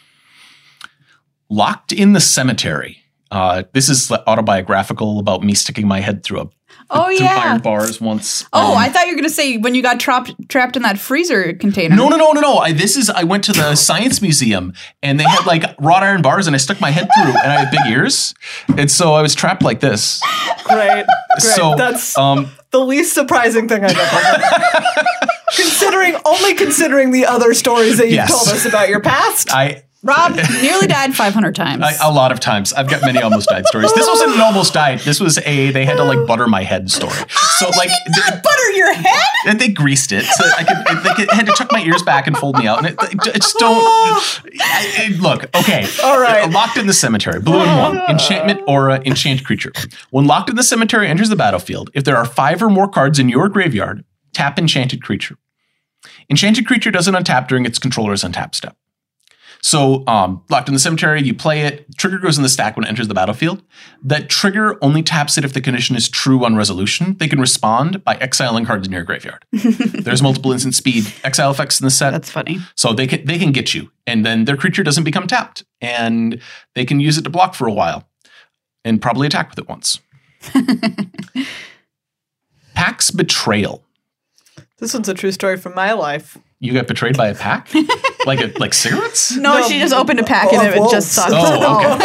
Locked in the Cemetery. This is autobiographical about me sticking my head through through iron bars once. I thought you were going to say when you got trapped in that freezer container. No. I went to the Science Museum and they had wrought iron bars and I stuck my head through and I had big ears. And so I was trapped like this. Great. So that's the least surprising thing I've ever heard. Considering the other stories that you've told us about your past. Rob nearly died 500 times. A lot of times. I've got many almost died stories. This wasn't an almost died. This was they had to butter my head story. So butter your head? And they greased it. So they had to chuck my ears back and fold me out. And it's don't look, okay. All right. Locked in the Cemetery. Blue and 1. Enchantment aura, enchant creature. When Locked in the Cemetery enters the battlefield, if there are 5 or more cards in your graveyard, tap enchanted creature. Enchanted creature doesn't untap during its controller's untap step. So Locked in the Cemetery, you play it, trigger goes in the stack when it enters the battlefield. That trigger only taps it if the condition is true on resolution. They can respond by exiling cards in your graveyard. There's multiple instant speed exile effects in the set. That's funny. So they can get you, and then their creature doesn't become tapped, and they can use it to block for a while, and probably attack with it once. Pack's Betrayal. This one's a true story from my life. You got betrayed by a pack? like cigarettes? No, she just opened a pack and it just sucked. Oh, okay.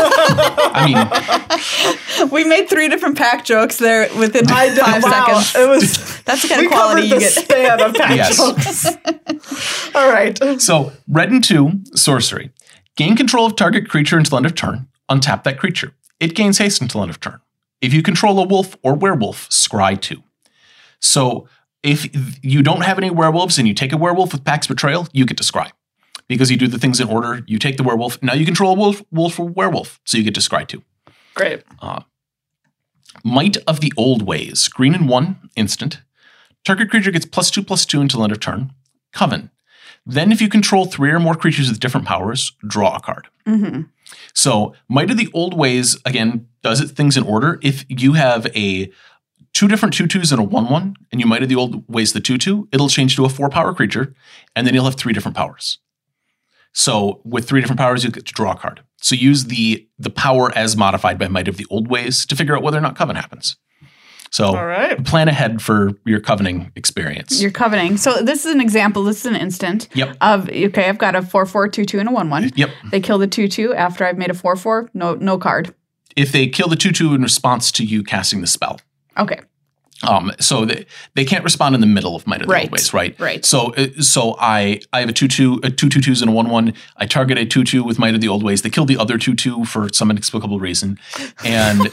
I mean, we made 3 different pack jokes there within 5 seconds. It was that's the kind of quality you get. Span of pack jokes. All right. So Red and 2 sorcery. Gain control of target creature until end of turn. Untap that creature. It gains haste until end of turn. If you control a wolf or werewolf, scry 2. So if you don't have any werewolves and you take a werewolf with Pack's Betrayal, you get to scry. Because you do the things in order, you take the werewolf. Now you control a wolf or werewolf, so you get to scry 2. Great. Might of the Old Ways. Green and 1, instant. Target creature gets +2/+2 until end of turn. Coven. Then if you control 3 or more creatures with different powers, draw a card. Mm-hmm. So Might of the Old Ways, again, does it things in order. If you have 2 different 2/2s and a 1/1, and you Might of the Old Ways the 2/2, it'll change to a 4-power creature, and then you'll have 3 different powers. So with 3 different powers, you get to draw a card. So use the power as modified by Might of the Old Ways to figure out whether or not Coven happens. So all right. Plan ahead for your Covening experience. Your Covening. So this is an example. This is an instant. Yep. Okay, I've got a 4/4, 2/2, and a 1/1. Yep. They kill the 2/2 after I've made a 4/4. No card. if they kill the 2/2 in response to you casting the spell. Okay. So they can't respond in the middle of Might of the Right. Old Ways, right? Right. So I have a 2/2s and a 1/1. I target a 2/2 with Might of the Old Ways. They kill the other 2/2 for some inexplicable reason, and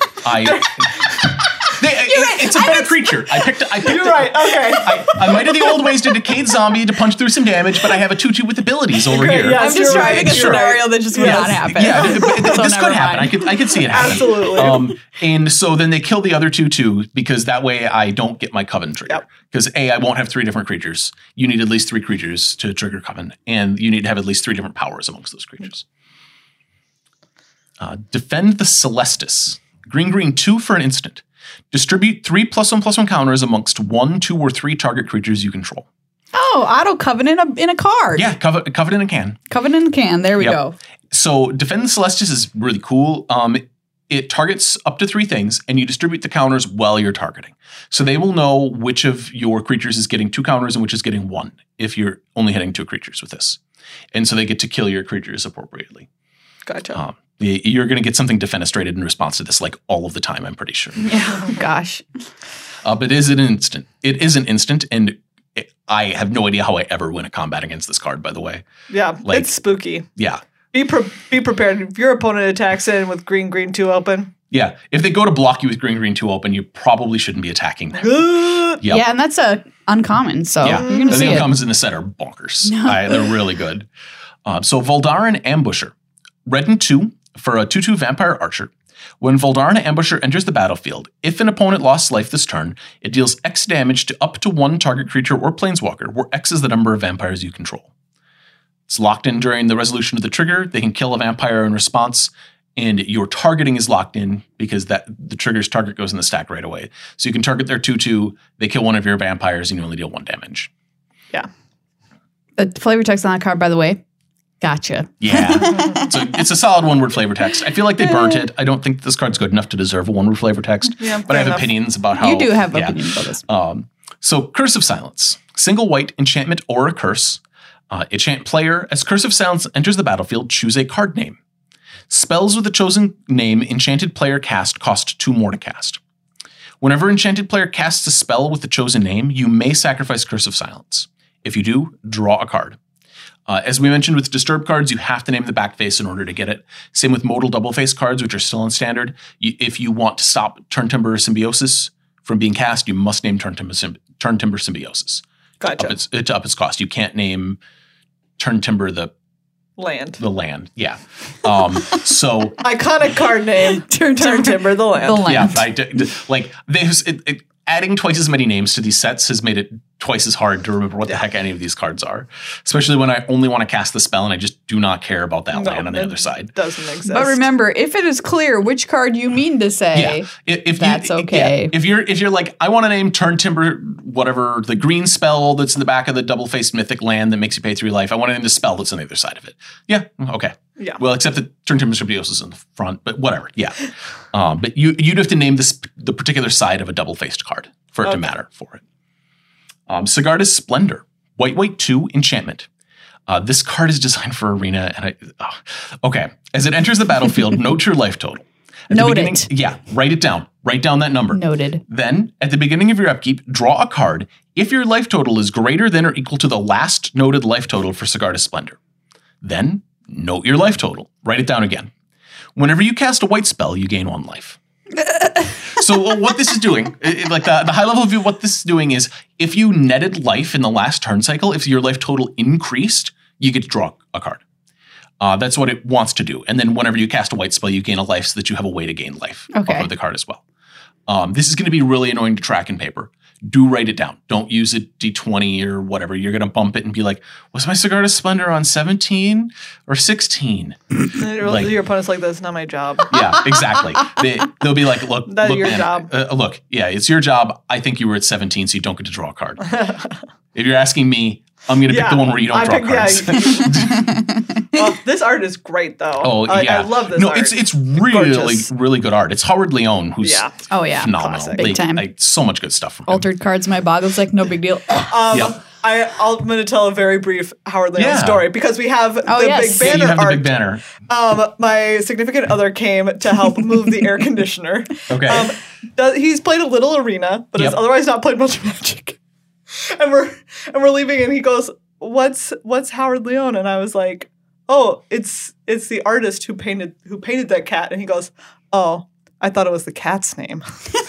it's a better creature. I picked. You're right. Okay. I Might of the Old Ways to Decayed Zombie to punch through some damage, but I have a 2/2 with abilities over Great, here. yes, I'm just you're driving right. a You're scenario right. that just would not happen. Yeah, So this never could happen. mind. I could see it happen. Absolutely. And so then they kill the other 2/2 because that way I don't get my Coven trigger. Yep. Because I won't have 3 different creatures. You need at least 3 creatures to trigger Coven, and you need to have at least 3 different powers amongst those creatures. Defend the Celestis. Green 2 for an instant. Distribute 3 +1/+1 counters amongst 1, 2, or 3 target creatures you control. Oh, auto covenant in a card. Yeah, Coven in a can. Covenant in a can. There we Yep. go. So Defend the Celestis is really cool. It targets up to 3 things, and you distribute the counters while you're targeting. So they will know which of your creatures is getting 2 counters and which is getting 1 if you're only hitting 2 creatures with this. And so they get to kill your creatures appropriately. Gotcha. You're going to get something defenestrated in response to this like all of the time, I'm pretty sure. Oh, gosh. But is it an instant? It is an instant, and I have no idea how I ever win a combat against this card, by the way. Yeah, like- it's spooky. Yeah. Be prepared. If your opponent attacks in with green 2 open. Yeah. If they go to block you with green 2 open, you probably shouldn't be attacking them. Good. Yep. Yeah, and that's uncommon. So Yeah. you're going to The see it. incomes in the set are bonkers. They're really good. So Voldaren Ambusher. Red and 2 for a 2/2 Vampire Archer. When Voldaren Ambusher enters the battlefield, if an opponent lost life this turn, it deals X damage to up to 1 target creature or planeswalker, where X is the number of vampires you control. It's locked in during the resolution of the trigger. They can kill a vampire in response, and your targeting is locked in because the trigger's target goes in the stack right away. So you can target their 2/2, they kill one of your vampires, and you only deal 1 damage. Yeah. The flavor text on that card, by the way. Gotcha. Yeah. So it's a solid 1-word flavor text. I feel like they burnt it. I don't think this card's good enough to deserve a 1-word flavor text. Yeah, but I have fair enough. opinions about how. You do have yeah. opinions about this. So Curse of Silence. Single white enchantment or a curse. Enchant player. As Curse of Silence enters the battlefield, choose a card name. Spells with the chosen name enchanted player cast cost 2 more to cast. Whenever enchanted player casts a spell with the chosen name, you may sacrifice Curse of Silence. If you do, draw a card. As we mentioned with Disturb cards, you have to name the back face in order to get it. Same with modal double face cards, which are still in standard. If you want to stop Turntimber Symbiosis from being cast, you must name Turntimber Symbiosis. Gotcha. To up its cost. You can't name Turntimber the land. Yeah. So Iconic card name. Turntimber the land. The land. yeah, adding twice as many names to these sets has made it twice as hard to remember what the heck any of these cards are. Especially when I only want to cast the spell and I just do not care about that land on the other side. Doesn't exist. But remember, if it is clear which card you mean to say, that's okay. Yeah, if you're like, I want to name Turntimber, whatever, the green spell that's in the back of the double-faced mythic land that makes you pay 3 life, I want to name the spell that's on the other side of it. Yeah, okay. Yeah. Well, except that Turntimber Symbiosis is in the front, but whatever. Yeah. But you'd have to name the particular side of a double-faced card for it to matter for it. Sigarda's Splendor. White 2 enchantment. This card is designed for Arena, and okay. As it enters the battlefield, note your life total. Note it. Yeah, write it down. Write down that number. Noted. Then, at the beginning of your upkeep, draw a card if your life total is greater than or equal to the last noted life total for Sigarda's Splendor. Then, note your life total. Write it down again. Whenever you cast a white spell, you gain 1 life. So what this is doing, the high level view of what this is doing is if you netted life in the last turn cycle, if your life total increased, you get to draw a card. That's what it wants to do. And then whenever you cast a white spell, you gain a life so that you have a way to gain life off of the card as well. This is going to be really annoying to track in paper. Do write it down. Don't use a D20 or whatever. You're going to bump it and be like, was my Sigarda's Splendor on 17 or 16? Your opponent's like, that's not my job. Yeah, exactly. They'll be like, look, That's your man, job. Look, yeah, it's your job. I think you were at 17, so you don't get to draw a card. If you're asking me, I'm going to pick the one where you don't draw cards. This art is great, though. Oh, yeah. I love this no, art. it's really, gorgeous. really good art. It's Howard Leone, who's Oh, yeah. phenomenal. Classic. Big time. So much good stuff from him. Altered cards, my boggles, like no big deal. Yep. I'm going to tell a very brief Howard Leon story because we have the yes. big banner you have art. the big banner. My significant other came to help move the air conditioner. Okay. He's played a little Arena, but has Yep. otherwise not played much Magic. And we're leaving, and he goes, "What's Howard Leon?" And I was like, "Oh, it's the artist who painted that cat." And he goes, "Oh, I thought it was the cat's name."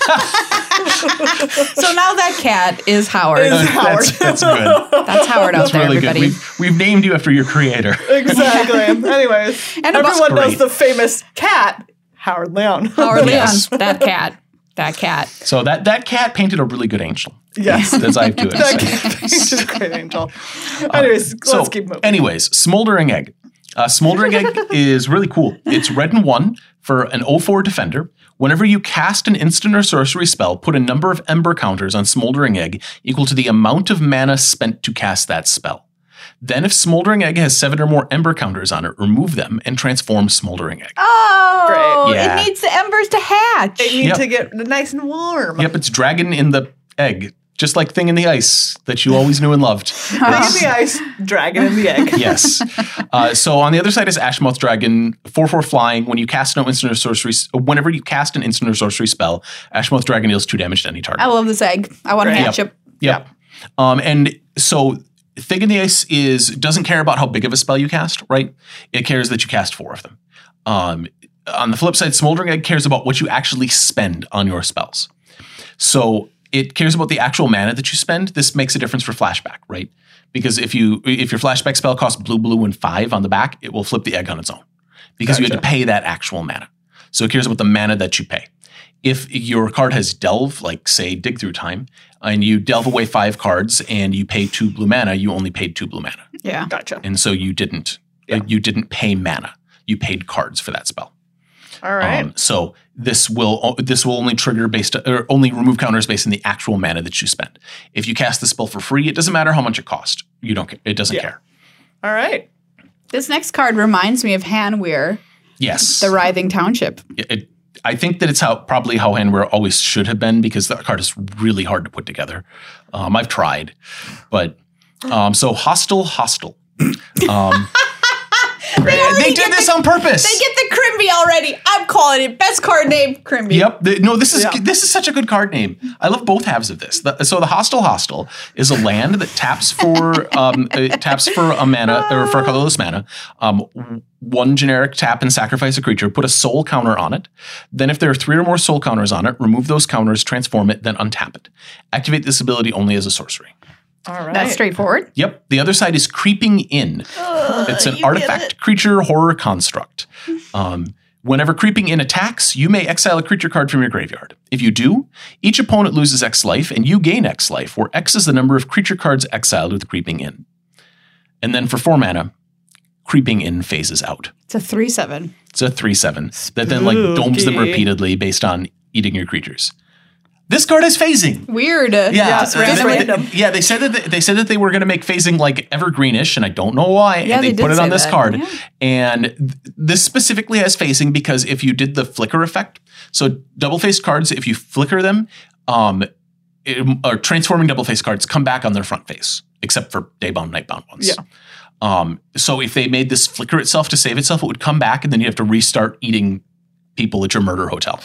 So now that cat is Howard. Is Howard. That's good. That's Howard out That's there, really everybody. good. We've named you after your creator. Exactly. Anyways, And a everyone knows great. the famous cat, Howard Leon. Howard Yes. Leon, that cat. So that cat painted a really good angel. Yes. As I do it. That cat painted a great angel. Anyways, let's keep moving. Anyways, Smoldering Egg. Smoldering Egg is really cool. It's red and 1 for an 0/4 defender. Whenever you cast an instant or sorcery spell, put a number of ember counters on Smoldering Egg equal to the amount of mana spent to cast that spell. Then if Smoldering Egg has 7 or more ember counters on it, remove them and transform Smoldering Egg. Oh, Great. Yeah. it needs the embers to hatch. It needs Yep. to get nice and warm. Yep, it's dragon in the egg. Just like Thing in the Ice that you always knew and loved. Thing in the ice, dragon in the egg. Yes. So on the other side is Ashmouth Dragon, 4/4 flying. When you cast no instant or sorcery, whenever you cast an instant or sorcery spell, Ashmouth Dragon deals 2 damage to any target. I love this egg. I want to Great. hatch it. Yep. And so Thing in the Ice doesn't care about how big of a spell you cast, right? It cares that you cast 4 of them. On the flip side, Smoldering Egg cares about what you actually spend on your spells. So it cares about the actual mana that you spend. This makes a difference for flashback, right? Because if your flashback spell costs blue, and 5 on the back, it will flip the egg on its own because you had to pay that actual mana. So it cares about the mana that you pay. If your card has Delve, like say Dig Through Time, and you delve away 5 cards and you pay 2 blue mana, you only paid 2 blue mana. Yeah. Gotcha. And so you didn't pay mana. You paid cards for that spell. All right. So this will only trigger only remove counters based on the actual mana that you spend. If you cast the spell for free, it doesn't matter how much it costs. You don't. It doesn't care. All right. This next card reminds me of Hanweir, Yes. the Writhing Township. I think that it's probably how Hanweir always should have been because that card is really hard to put together. I've tried, but so hostile. They did this on purpose. They get the Crimby already. I'm calling it best card name, Crimby. Yep. This is such a good card name. I love both halves of this. So the Hostile is a land that taps for a mana or for a colorless mana. 1 generic tap and sacrifice a creature. Put a soul counter on it. Then if there are 3 or more soul counters on it, remove those counters, transform it, then untap it. Activate this ability only as a sorcery. All right. That's straightforward. Yep. The other side is Creeping In. It's an artifact creature horror construct. Whenever Creeping In attacks, you may exile a creature card from your graveyard. If you do, each opponent loses X life and you gain X life, where X is the number of creature cards exiled with Creeping In. And then for 4 mana, Creeping In phases out. It's a 3/7. It's a 3/7 that then domes them repeatedly based on eating your creatures. This card is phasing. Weird. Yeah, Just random. They said that they were going to make phasing like evergreenish, and I don't know why. Yeah, and they they put did it on say this that. card, Yeah. and this specifically has phasing because if you did the flicker effect, so double-faced cards, if you flicker them, or transforming double-faced cards come back on their front face, except for Daybound, Nightbound ones. Yeah. So if they made this flicker itself to save itself, it would come back, and then you have to restart eating people at your murder hotel.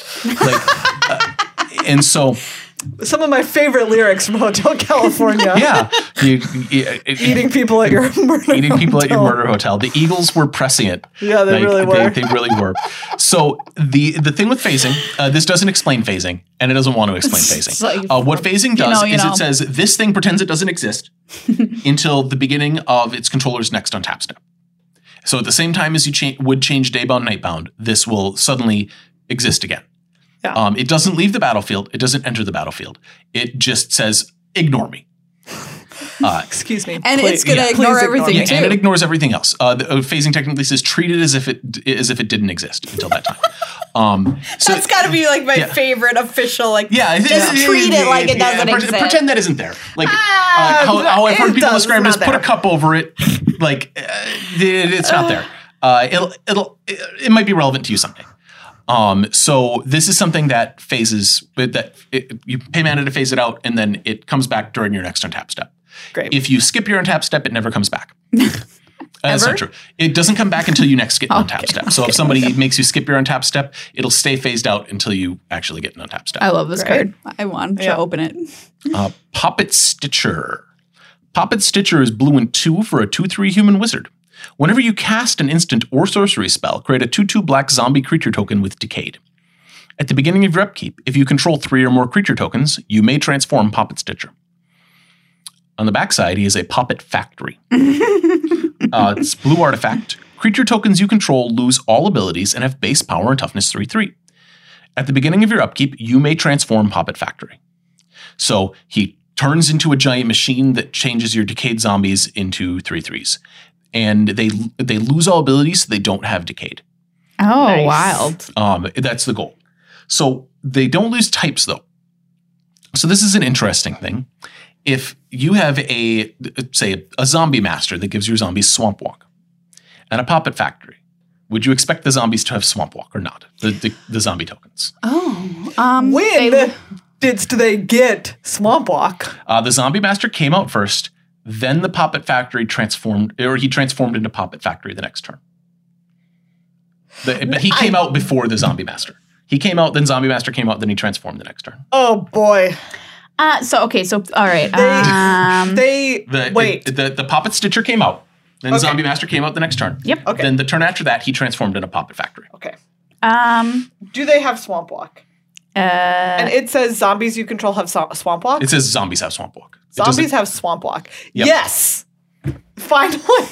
And so Some of my favorite lyrics from Hotel California. yeah, Eating people at your murder hotel. The Eagles were pressing it. Yeah, they really were. They really were. So the thing with phasing, this doesn't explain phasing, and it doesn't want to explain phasing. like, what phasing does you is know. it says this thing pretends it doesn't exist until the beginning of its controller's next untap step. So at the same time as you would change Daybound, Nightbound, this will suddenly exist again. Yeah. It doesn't leave the battlefield. It doesn't enter the battlefield. It just says, ignore me. Excuse me. And it's going to ignore everything Yeah, too. and it ignores everything else. The phasing technically says treat it as if it didn't exist until that time. So That's got to be like my favorite official. Like, Just treat it like it doesn't exist. Pretend that isn't there. Like how I've heard people describe it as put a cup over it. Like it's not there. It might be relevant to you someday. So this is something that phases, you pay mana to phase it out, and then it comes back during your next untap step. Great. If you skip your untap step, it never comes back. That's not true. It doesn't come back until you next get an untap step. So if somebody makes you skip your untap step, it'll stay phased out until you actually get an untap step. I love this card. I want to open it. Poppet Stitcher. Poppet Stitcher is blue and 2 for a 2/3 human wizard. Whenever you cast an instant or sorcery spell, create a 2/2 black zombie creature token with Decayed. At the beginning of your upkeep, if you control 3 or more creature tokens, you may transform Poppet Stitcher. On the backside, he is a Poppet Factory. It's blue artifact. Creature tokens you control lose all abilities and have base power and toughness 3/3. At the beginning of your upkeep, you may transform Poppet Factory. So he turns into a giant machine that changes your decayed zombies into 3/3s. And they lose all abilities, so they don't have decayed. Oh, Nice. wild. That's the goal. So they don't lose types, though. So this is an interesting thing. If you have a zombie master that gives your zombies Swamp Walk and a Poppet Factory, would you expect the zombies to have Swamp Walk or not? The zombie tokens. When did they get Swamp Walk? The zombie master came out first, then the Poppet Factory transformed into Poppet Factory the next turn. But he came out before the zombie master. He came out, then zombie master came out, then he transformed the next turn. Oh boy. All right. The Poppet Stitcher came out, then the zombie master came out the next turn. Yep. Okay. Then the turn after that, he transformed into Poppet Factory. Okay. Do they have Swamp Walk? And it says zombies you control have Swamp Walk? It says zombies have Swamp Walk. Zombies have Swamp Walk. Yep. Yes. Finally.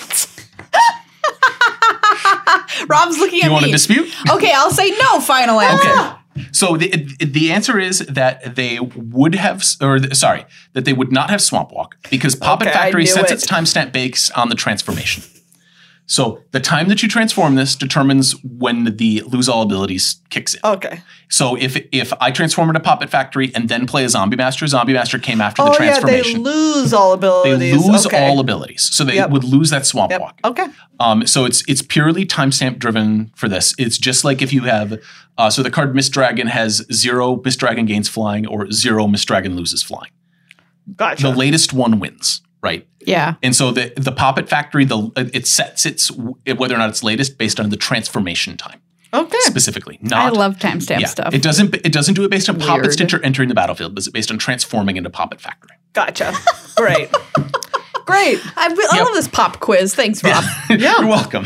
Rob's looking at You me. want to dispute? Okay, I'll say no. Final answer. Okay. So the answer is that they would have, that they would not have Swamp Walk because Poppet Okay, I Factory knew sets it. its timestamp based on the transformation. So the time that you transform this determines when the lose all abilities kicks in. Okay. So if I transform into Poppet Factory and then play a Zombie Master came after the Oh yeah, they transformation. lose all abilities. They lose Okay. all abilities. So they would lose that Swamp Walk. Okay. So it's purely timestamp driven for this. It's just like if you have, so the card Mist Dragon has 0 Mist Dragon gains flying or 0 Mist Dragon loses flying. Gotcha. The latest one wins, right? Yeah. And so the Poppet Factory, it sets whether or not it's latest based on the transformation time. Okay. Specifically. I Not, love timestamp stuff. It doesn't do it based on Poppet Weird. Stitcher entering the battlefield, but it's based on transforming into Poppet Factory. Gotcha. Great. Great. I love this pop quiz. Thanks, Rob. You're welcome.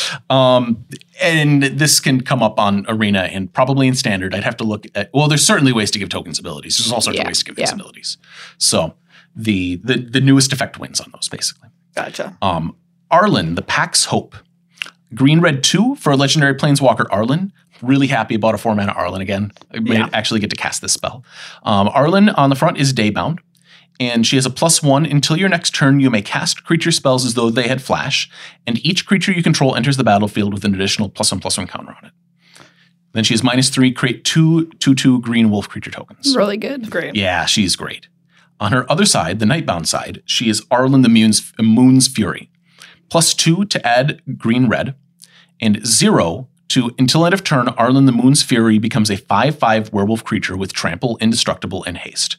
And this can come up on Arena and probably in Standard. I'd have to look at, well, there's certainly ways to give tokens abilities. There's all sorts of ways to give these abilities. So the newest effect wins on those, basically. Gotcha. Arlen, the Pax Hope. Green, red 2 for a legendary planeswalker Arlen. Really happy about a 4-mana Arlen again. I may actually get to cast this spell. Arlen on the front is Daybound. And she has a +1. Until your next turn, you may cast creature spells as though they had flash. And each creature you control enters the battlefield with an additional +1/+1 counter on it. Then she has -3. Create 2/2 green wolf creature tokens. Really good. Great. Yeah, she's great. On her other side, the Nightbound side, she is Arlen the Moon's Fury. +2 to add green-red. And 0 to, until end of turn, Arlen the Moon's Fury becomes a 5/5 werewolf creature with trample, indestructible, and haste.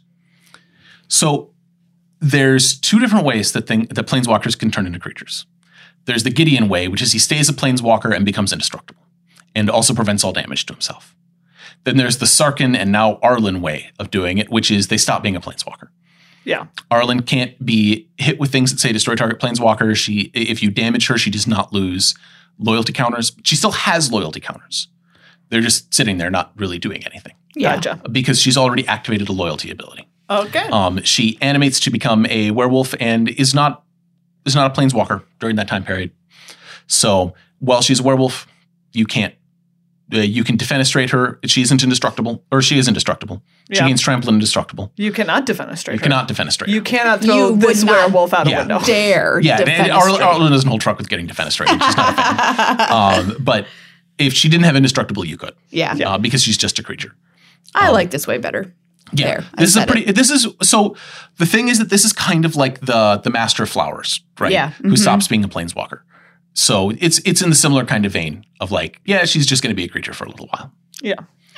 So there's 2 different ways that planeswalkers can turn into creatures. There's the Gideon way, which is he stays a planeswalker and becomes indestructible, and also prevents all damage to himself. Then there's the Sarkhan and now Arlen way of doing it, which is they stop being a planeswalker. Yeah. Arlen can't be hit with things that say destroy target planeswalker. If you damage her, she does not lose loyalty counters. She still has loyalty counters. They're just sitting there not really doing anything. Yeah. Gotcha. Because she's already activated a loyalty ability. Okay. She animates to become a werewolf and is not a planeswalker during that time period. So while she's a werewolf, you can defenestrate her. She isn't indestructible, or she is indestructible. She Yeah. gains trample and indestructible. You cannot defenestrate. You cannot defenestrate. You her. cannot throw You would this not werewolf out a Yeah. window. Dare. Yeah, and defenestrate. Arlen doesn't hold truck with getting defenestrated. She's not a fan. But if she didn't have indestructible, you could. Yeah. Because she's just a creature. I like this way better. Yeah, There, I this is a said pretty. This is so. The thing is that this is kind of like the Master of Flowers, right? Yeah, Who stops being a planeswalker. So it's in the similar kind of vein of like, yeah, she's just going to be a creature for a little while. Yeah.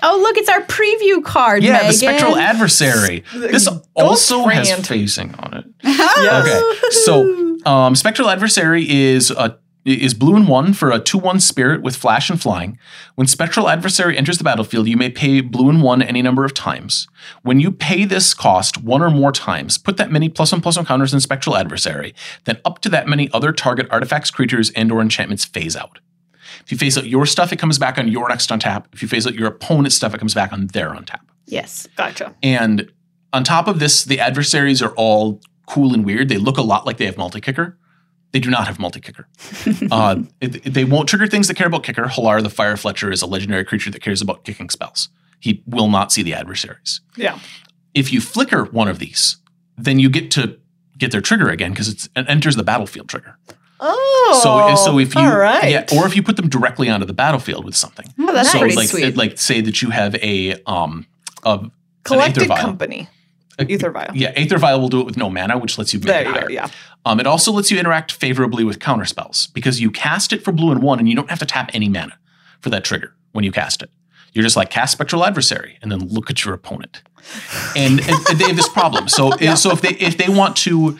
Oh, look, it's our preview card, Yeah, Megan. the Spectral Adversary. This also has brand. phasing on it. Yes. Okay, so Spectral Adversary is blue and 1 for a 2/1 spirit with flash and flying. When Spectral Adversary enters the battlefield, you may pay blue and 1 any number of times. When you pay this cost 1 or more times, put that many +1/+1 counters in Spectral Adversary, then up to that many other target artifacts, creatures, and/or enchantments phase out. If you phase out your stuff, it comes back on your next untap. If you phase out your opponent's stuff, it comes back on their untap. Yes. Gotcha. And on top of this, the adversaries are all cool and weird. They look a lot like they have multi-kicker. They do not have multi-kicker. They won't trigger things that care about kicker. Halar the Fire Fletcher is a legendary creature that cares about kicking spells. He will not see the adversaries. Yeah. If you flicker one of these, then you get to get their trigger again because it enters the battlefield trigger. Oh. So if you all right. or if you put them directly onto the battlefield with something. Oh, that's so pretty like sweet. like say that you have an Collected Aether Vial. Company. Aether Vial. Yeah, Aether Vial will do it with no mana, which lets you make There it you higher. go. Yeah. It also lets you interact favorably with counter spells because you cast it for blue and 1 and you don't have to tap any mana for that trigger when you cast it. You're just like cast Spectral Adversary and then look at your opponent. And they have this problem. So if they want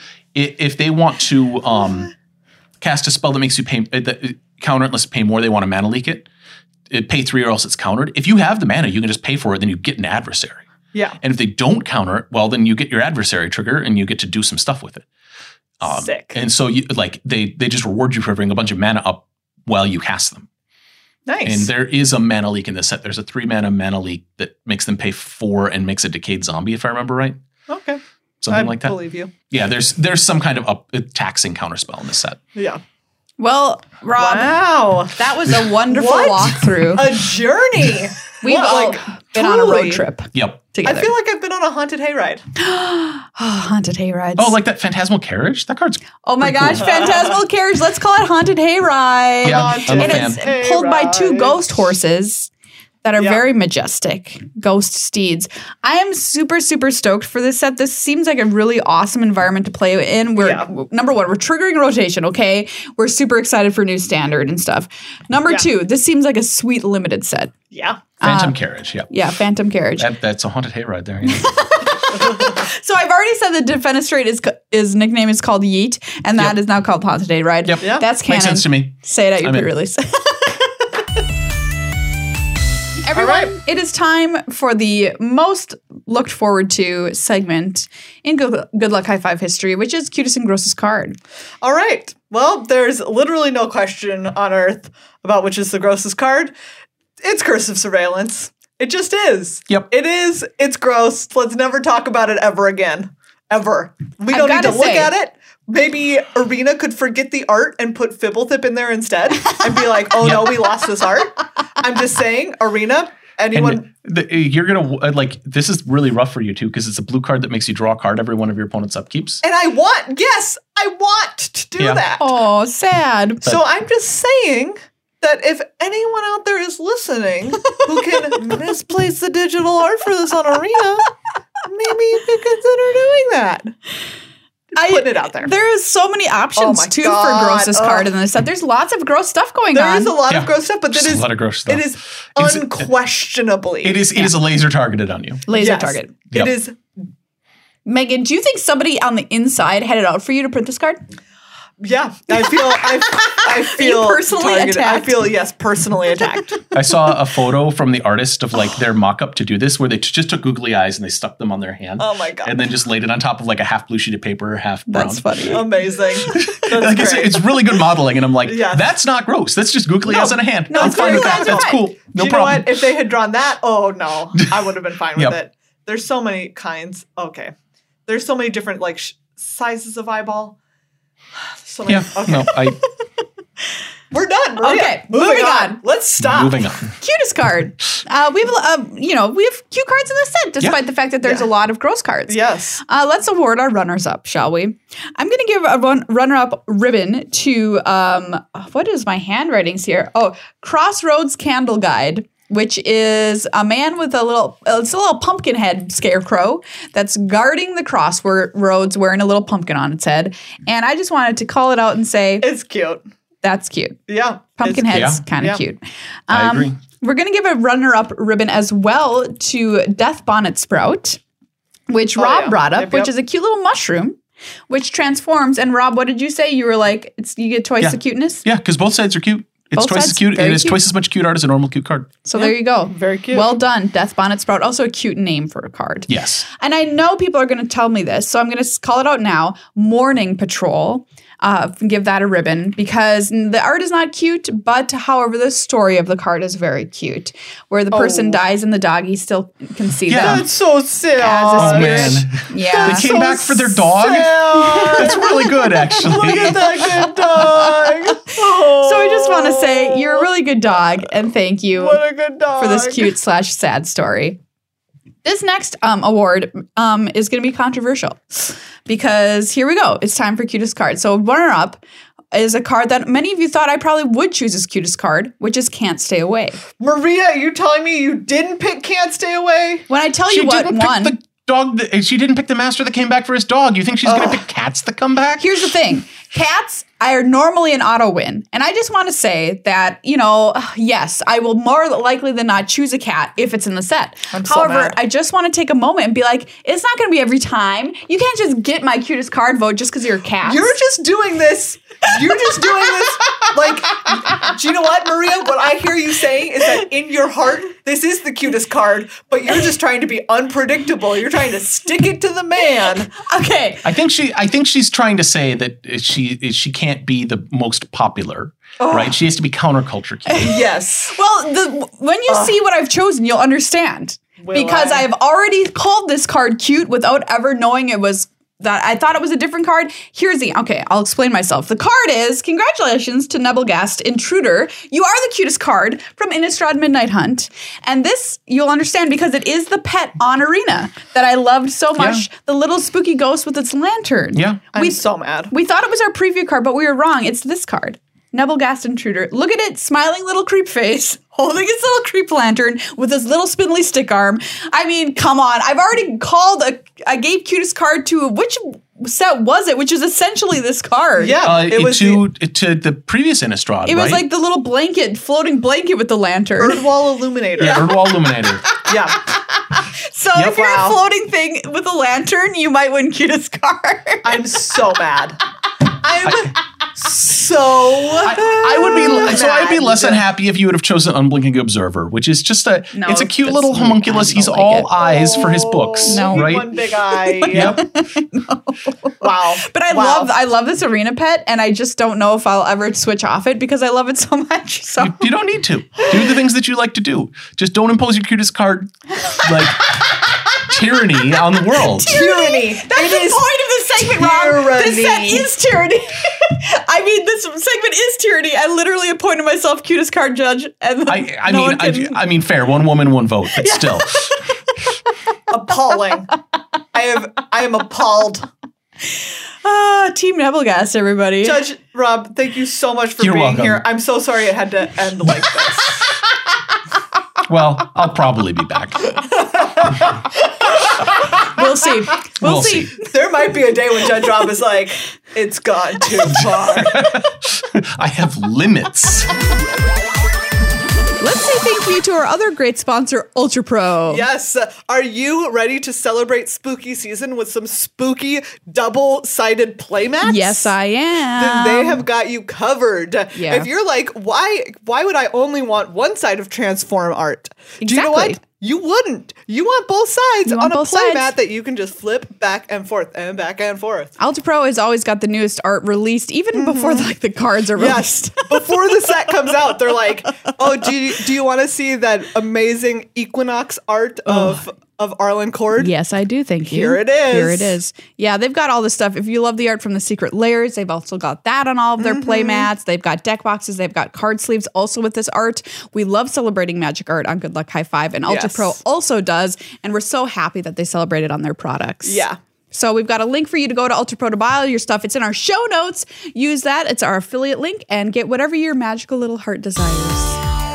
to cast a spell that makes you pay counter it unless you pay more, they want to mana leak it. Pay 3 or else it's countered. If you have the mana, you can just pay for it, then you get an adversary. Yeah. And if they don't counter it, well, then you get your adversary trigger and you get to do some stuff with it. Sick. And so they just reward you for bringing a bunch of mana up while you cast them. Nice. And there is a mana leak in this set. There's a 3 mana mana leak that makes them pay 4 and makes a decayed zombie, if I remember right. Okay. Something like that. I believe you. Yeah, there's some kind of taxing counterspell in this set. Yeah. Well, Rob, Wow. that was a wonderful What? walkthrough. A journey. We've What, all been on a truly. road trip Yep. together. I feel like I've been on a haunted hayride. Haunted hayrides. Oh, like that Phantasmal Carriage? That card's oh my pretty gosh, cool. Phantasmal Carriage. Let's call it Haunted Hayride. Yeah, Haunted I'm a And fan. it's pulled by 2 Hayride. ghost horses that are Yeah. very majestic, ghost steeds. I am super, super stoked for this set. This seems like a really awesome environment to play in. Number 1, we're triggering rotation, okay? We're super excited for new standard and stuff. Number Yeah. 2, this seems like a sweet limited set. Yeah. Phantom Carriage. Yeah. Yeah, Phantom Carriage. That's a haunted hayride there. Yeah. So I've already said the Defenestrate is nickname is called Yeet, and that Yep. is now called Haunted Hayride. Yep. Yeah. That's canon. Makes sense to me. Say it at your I'm in. pre-release. Everyone, right. it is time for the most looked forward to segment in Good Luck High Five history, which is Cutest and Grossest Card. All right. Well, there's literally no question on earth about which is the grossest card. It's Curse of Surveillance. It just is. Yep. It is. It's gross. Let's never talk about it ever again. Ever. We I've don't need to gotta look say- at it. Maybe Arena could forget the art and put Fibblethip in there instead and be like, oh no, we lost this art. I'm just saying, Arena, anyone. And you're going to, this is really rough for you too, because it's a blue card that makes you draw a card every one of your opponent's upkeeps. And I want to do Yeah. that. Oh, sad. So I'm just saying that if anyone out there is listening who can misplace the digital art for this on Arena, maybe you could consider doing that. Putting it out there. There is so many options my too God. for grossest Ugh. card in this set. There's lots of gross stuff going There on. is a lot of Yeah. gross stuff, but Just that a is lot of gross stuff. it is It's- unquestionably. It is a laser targeted on you. Laser Yes. target. Yep. It is. Megan, do you think somebody on the inside had it out for you to print this card? Yeah, I feel personally targeted. I attacked? feel personally attacked. I saw a photo from the artist of their mock-up to do this where they just took googly eyes and they stuck them on their hand. Oh my God. And then just laid it on top of a half blue sheet of paper, half brown. That's funny. Amazing. That's great. It's really good modeling. And I'm like, Yes. that's not gross. That's just googly eyes on a hand. No, I'm it's fine with googly that. eyes are That's fine. cool. No Do you problem. know what? If they had drawn that, oh no, I would have been fine with Yep. it. There's so many kinds. Okay. There's so many different sizes of eyeball. So many. Yeah. Okay. No, We're done. Maria. Okay, Moving moving on. on. Let's stop. moving on. Cutest card. We have cute cards in this set, despite the fact that there's a lot of gross cards. Yes. Let's award our runners up, shall we? I'm going to give a runner up ribbon to what is my handwritings here? Oh, Crossroads Candle Guide, which is a man with it's a little pumpkin head scarecrow that's guarding the crossroads wearing a little pumpkin on its head. And I just wanted to call it out and say, It's cute. that's cute. Yeah. Pumpkin It's- head's Yeah. kind of Yeah. cute. I agree. we're going to give a runner-up ribbon as well to Death Bonnet Sprout, which Rob brought up, which is a cute little mushroom, which transforms. And Rob, what did you say? You were like, you get twice the cuteness? Yeah, because both sides are cute. It's Both twice sides, as cute. very It is cute. twice as much cute art as a normal cute card. So there you go. Very cute. Well done, Death Bonnet Sprout. Also a cute name for a card. Yes. And I know people are going to tell me this, so I'm going to call it out now. Morning Patrol. Give that a ribbon because the art is not cute, but however, the story of the card is very cute. Where the person dies and the doggy still can see them. That's so sad. As a man. spirit. Yeah. They came back for their dog. That's really good, actually. Look at that good dog. Oh, So I just want to say you're a really good dog, and thank you what a good dog for this cute/sad story. This next award is going to be controversial because here we go. It's time for cutest card. So runner-up is a card that many of you thought I probably would choose as cutest card, which is Can't Stay Away. Maria, you telling me you didn't pick Can't Stay Away? When I tell you what didn't pick won, the dog. She didn't pick the master that came back for his dog. You think she's going to pick cats that come back? here's the thing. Cats are normally an auto win. And I just want to say that, yes, I will more likely than not choose a cat if it's in the set. so However, mad. I just want to take a moment and be like, it's not going to be every time. You can't just get my cutest card vote just because you're a cat. You're just doing this. You're just doing this. Like, do you know what, Maria? What I hear you saying is that in your heart, this is the cutest card, but you're just trying to be unpredictable. You're trying to stick it to the man. Okay. I think she's trying to say that she can't be the most popular, right? She has to be counterculture cute. Yes. Well, when you see what I've chosen, you'll understand. Will Because I? I've already called this card cute without ever knowing it was that I thought it was a different card. Okay, I'll explain myself. The card is, congratulations to Nebelgast Intruder. You are the cutest card from Innistrad Midnight Hunt. And this, you'll understand because it is the pet on Arena that I loved so much. The little spooky ghost with its lantern. Yeah. I'm so mad. We thought it was our preview card, but we were wrong. It's this card. Nebelgast Intruder. Look at it, smiling little creep face, holding its little creep lantern with his little spindly stick arm. I mean, come on. I've already I gave cutest card to which set was it, which is essentially this card. Yeah. It was to the previous Innistrad, It was right? like the little floating blanket with the lantern. Erdwall Illuminator. yeah, Erdwall Illuminator. Yeah. So if you're Wow. a floating thing with a lantern, you might win cutest card. I'm so mad. I'm so I'd be less unhappy if you would have chosen Unblinking Observer, which is just it's a cute that's little not- homunculus. I He's don't all like it. eyes for his books, No. right? one big eye. Yep. Wow. But I love this arena pet, and I just don't know if I'll ever switch off it because I love it so much. So You don't need to. Do the things that you like to do. Just don't impose your cutest card like tyranny on the world. Tyranny. that's the point of this segment, Rob. This set tyranny. is tyranny. I mean, this segment is tyranny. I literally appointed myself cutest card judge, and I mean, fair. One woman, one vote, but still. Appalling. I am appalled. Team Nebelgast, everybody. Judge Rob, thank you so much for You're being welcome. here. I'm so sorry it had to end like this. Well, I'll probably be back. We'll see. We'll We'll see. see. There might be a day when Judge Rob is like, it's gone too far. I have limits. Let's say thank you to our other great sponsor, Ultra Pro. Yes. Are you ready to celebrate spooky season with some spooky double-sided playmats? Yes, I am. Then they have got you covered. Yeah. If you're like, why would I only want one side of transform art? Do you know Exactly. what? You wouldn't. You want both sides You on want a both sides. playmat that you can just flip back and forth and back and forth. Ultra Pro has always got the newest art released, even before the cards are Yes. released. Before the set comes out, they're like, "Oh, do you want to see that amazing Equinox art of Arlen Cord?" Yes, I do. Thank you. Here it is. Here it is. Yeah, they've got all this stuff. If you love the art from the Secret Layers, they've also got that on all of their play mats. They've got deck boxes. They've got card sleeves also with this art. We love celebrating magic art on Good Luck High Five, and Ultra Yes. Pro also does. And we're so happy that they celebrate it on their products. Yeah. So we've got a link for you to go to Ultra Pro to buy all your stuff. It's in our show notes. Use that. It's our affiliate link and get whatever your magical little heart desires.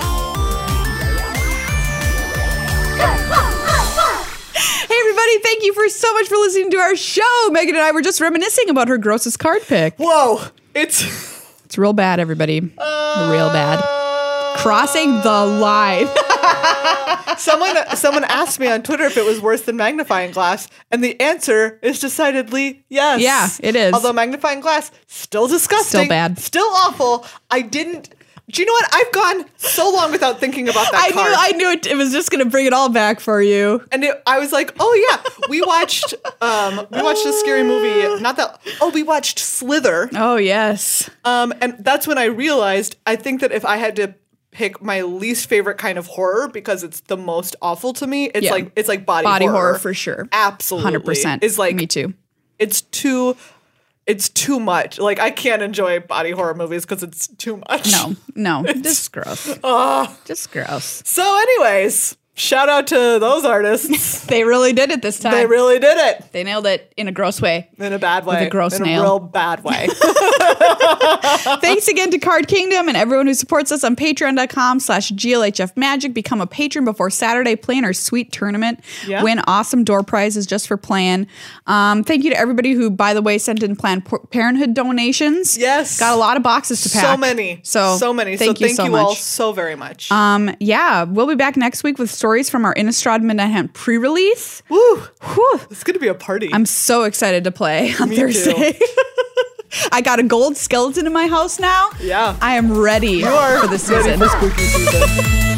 Hey everybody, thank you so much for listening to our show. Megan and I were just reminiscing about her grossest card pick. Whoa. It's It's real bad, everybody. Real bad. Crossing the line. Someone asked me on Twitter if it was worse than magnifying glass, and the answer is decidedly yes. Yeah, it is. Although magnifying glass, still disgusting. Still bad. Still awful. Do you know what? I've gone so long without thinking about that card. I knew it was just going to bring it all back for you. And I was like, oh yeah, we watched a scary movie. We watched Slither. Oh, yes. And that's when I realized, I think that if I had to pick my least favorite kind of horror because it's the most awful to me, it's like body horror for sure. Absolutely. 100%. It's like, me too. It's too much. Like, I can't enjoy body horror movies because it's too much. No. Just gross. Just gross. So anyways, shout out to those artists. They really did it this time. They really did it. They nailed it in a gross way. In a bad way. With a gross in nail. a real bad way. Thanks again to Card Kingdom and everyone who supports us on patreon.com/GLHFmagic. Become a patron before Saturday. Play in our sweet tournament. Yeah. Win awesome door prizes just for playing. Thank you to everybody who, by the way, sent in Planned Parenthood donations. Yes. Got a lot of boxes to pack. So many. So many. Thank you much. all so very much. Yeah, we'll be back next week with stories from our Innistrad Midnight Hunt pre-release. Woo. Whew. It's going to be a party. I'm so excited to play on Me Thursday. too. I got a gold skeleton in my house now. Yeah. I am ready for the ready season. for spooky season.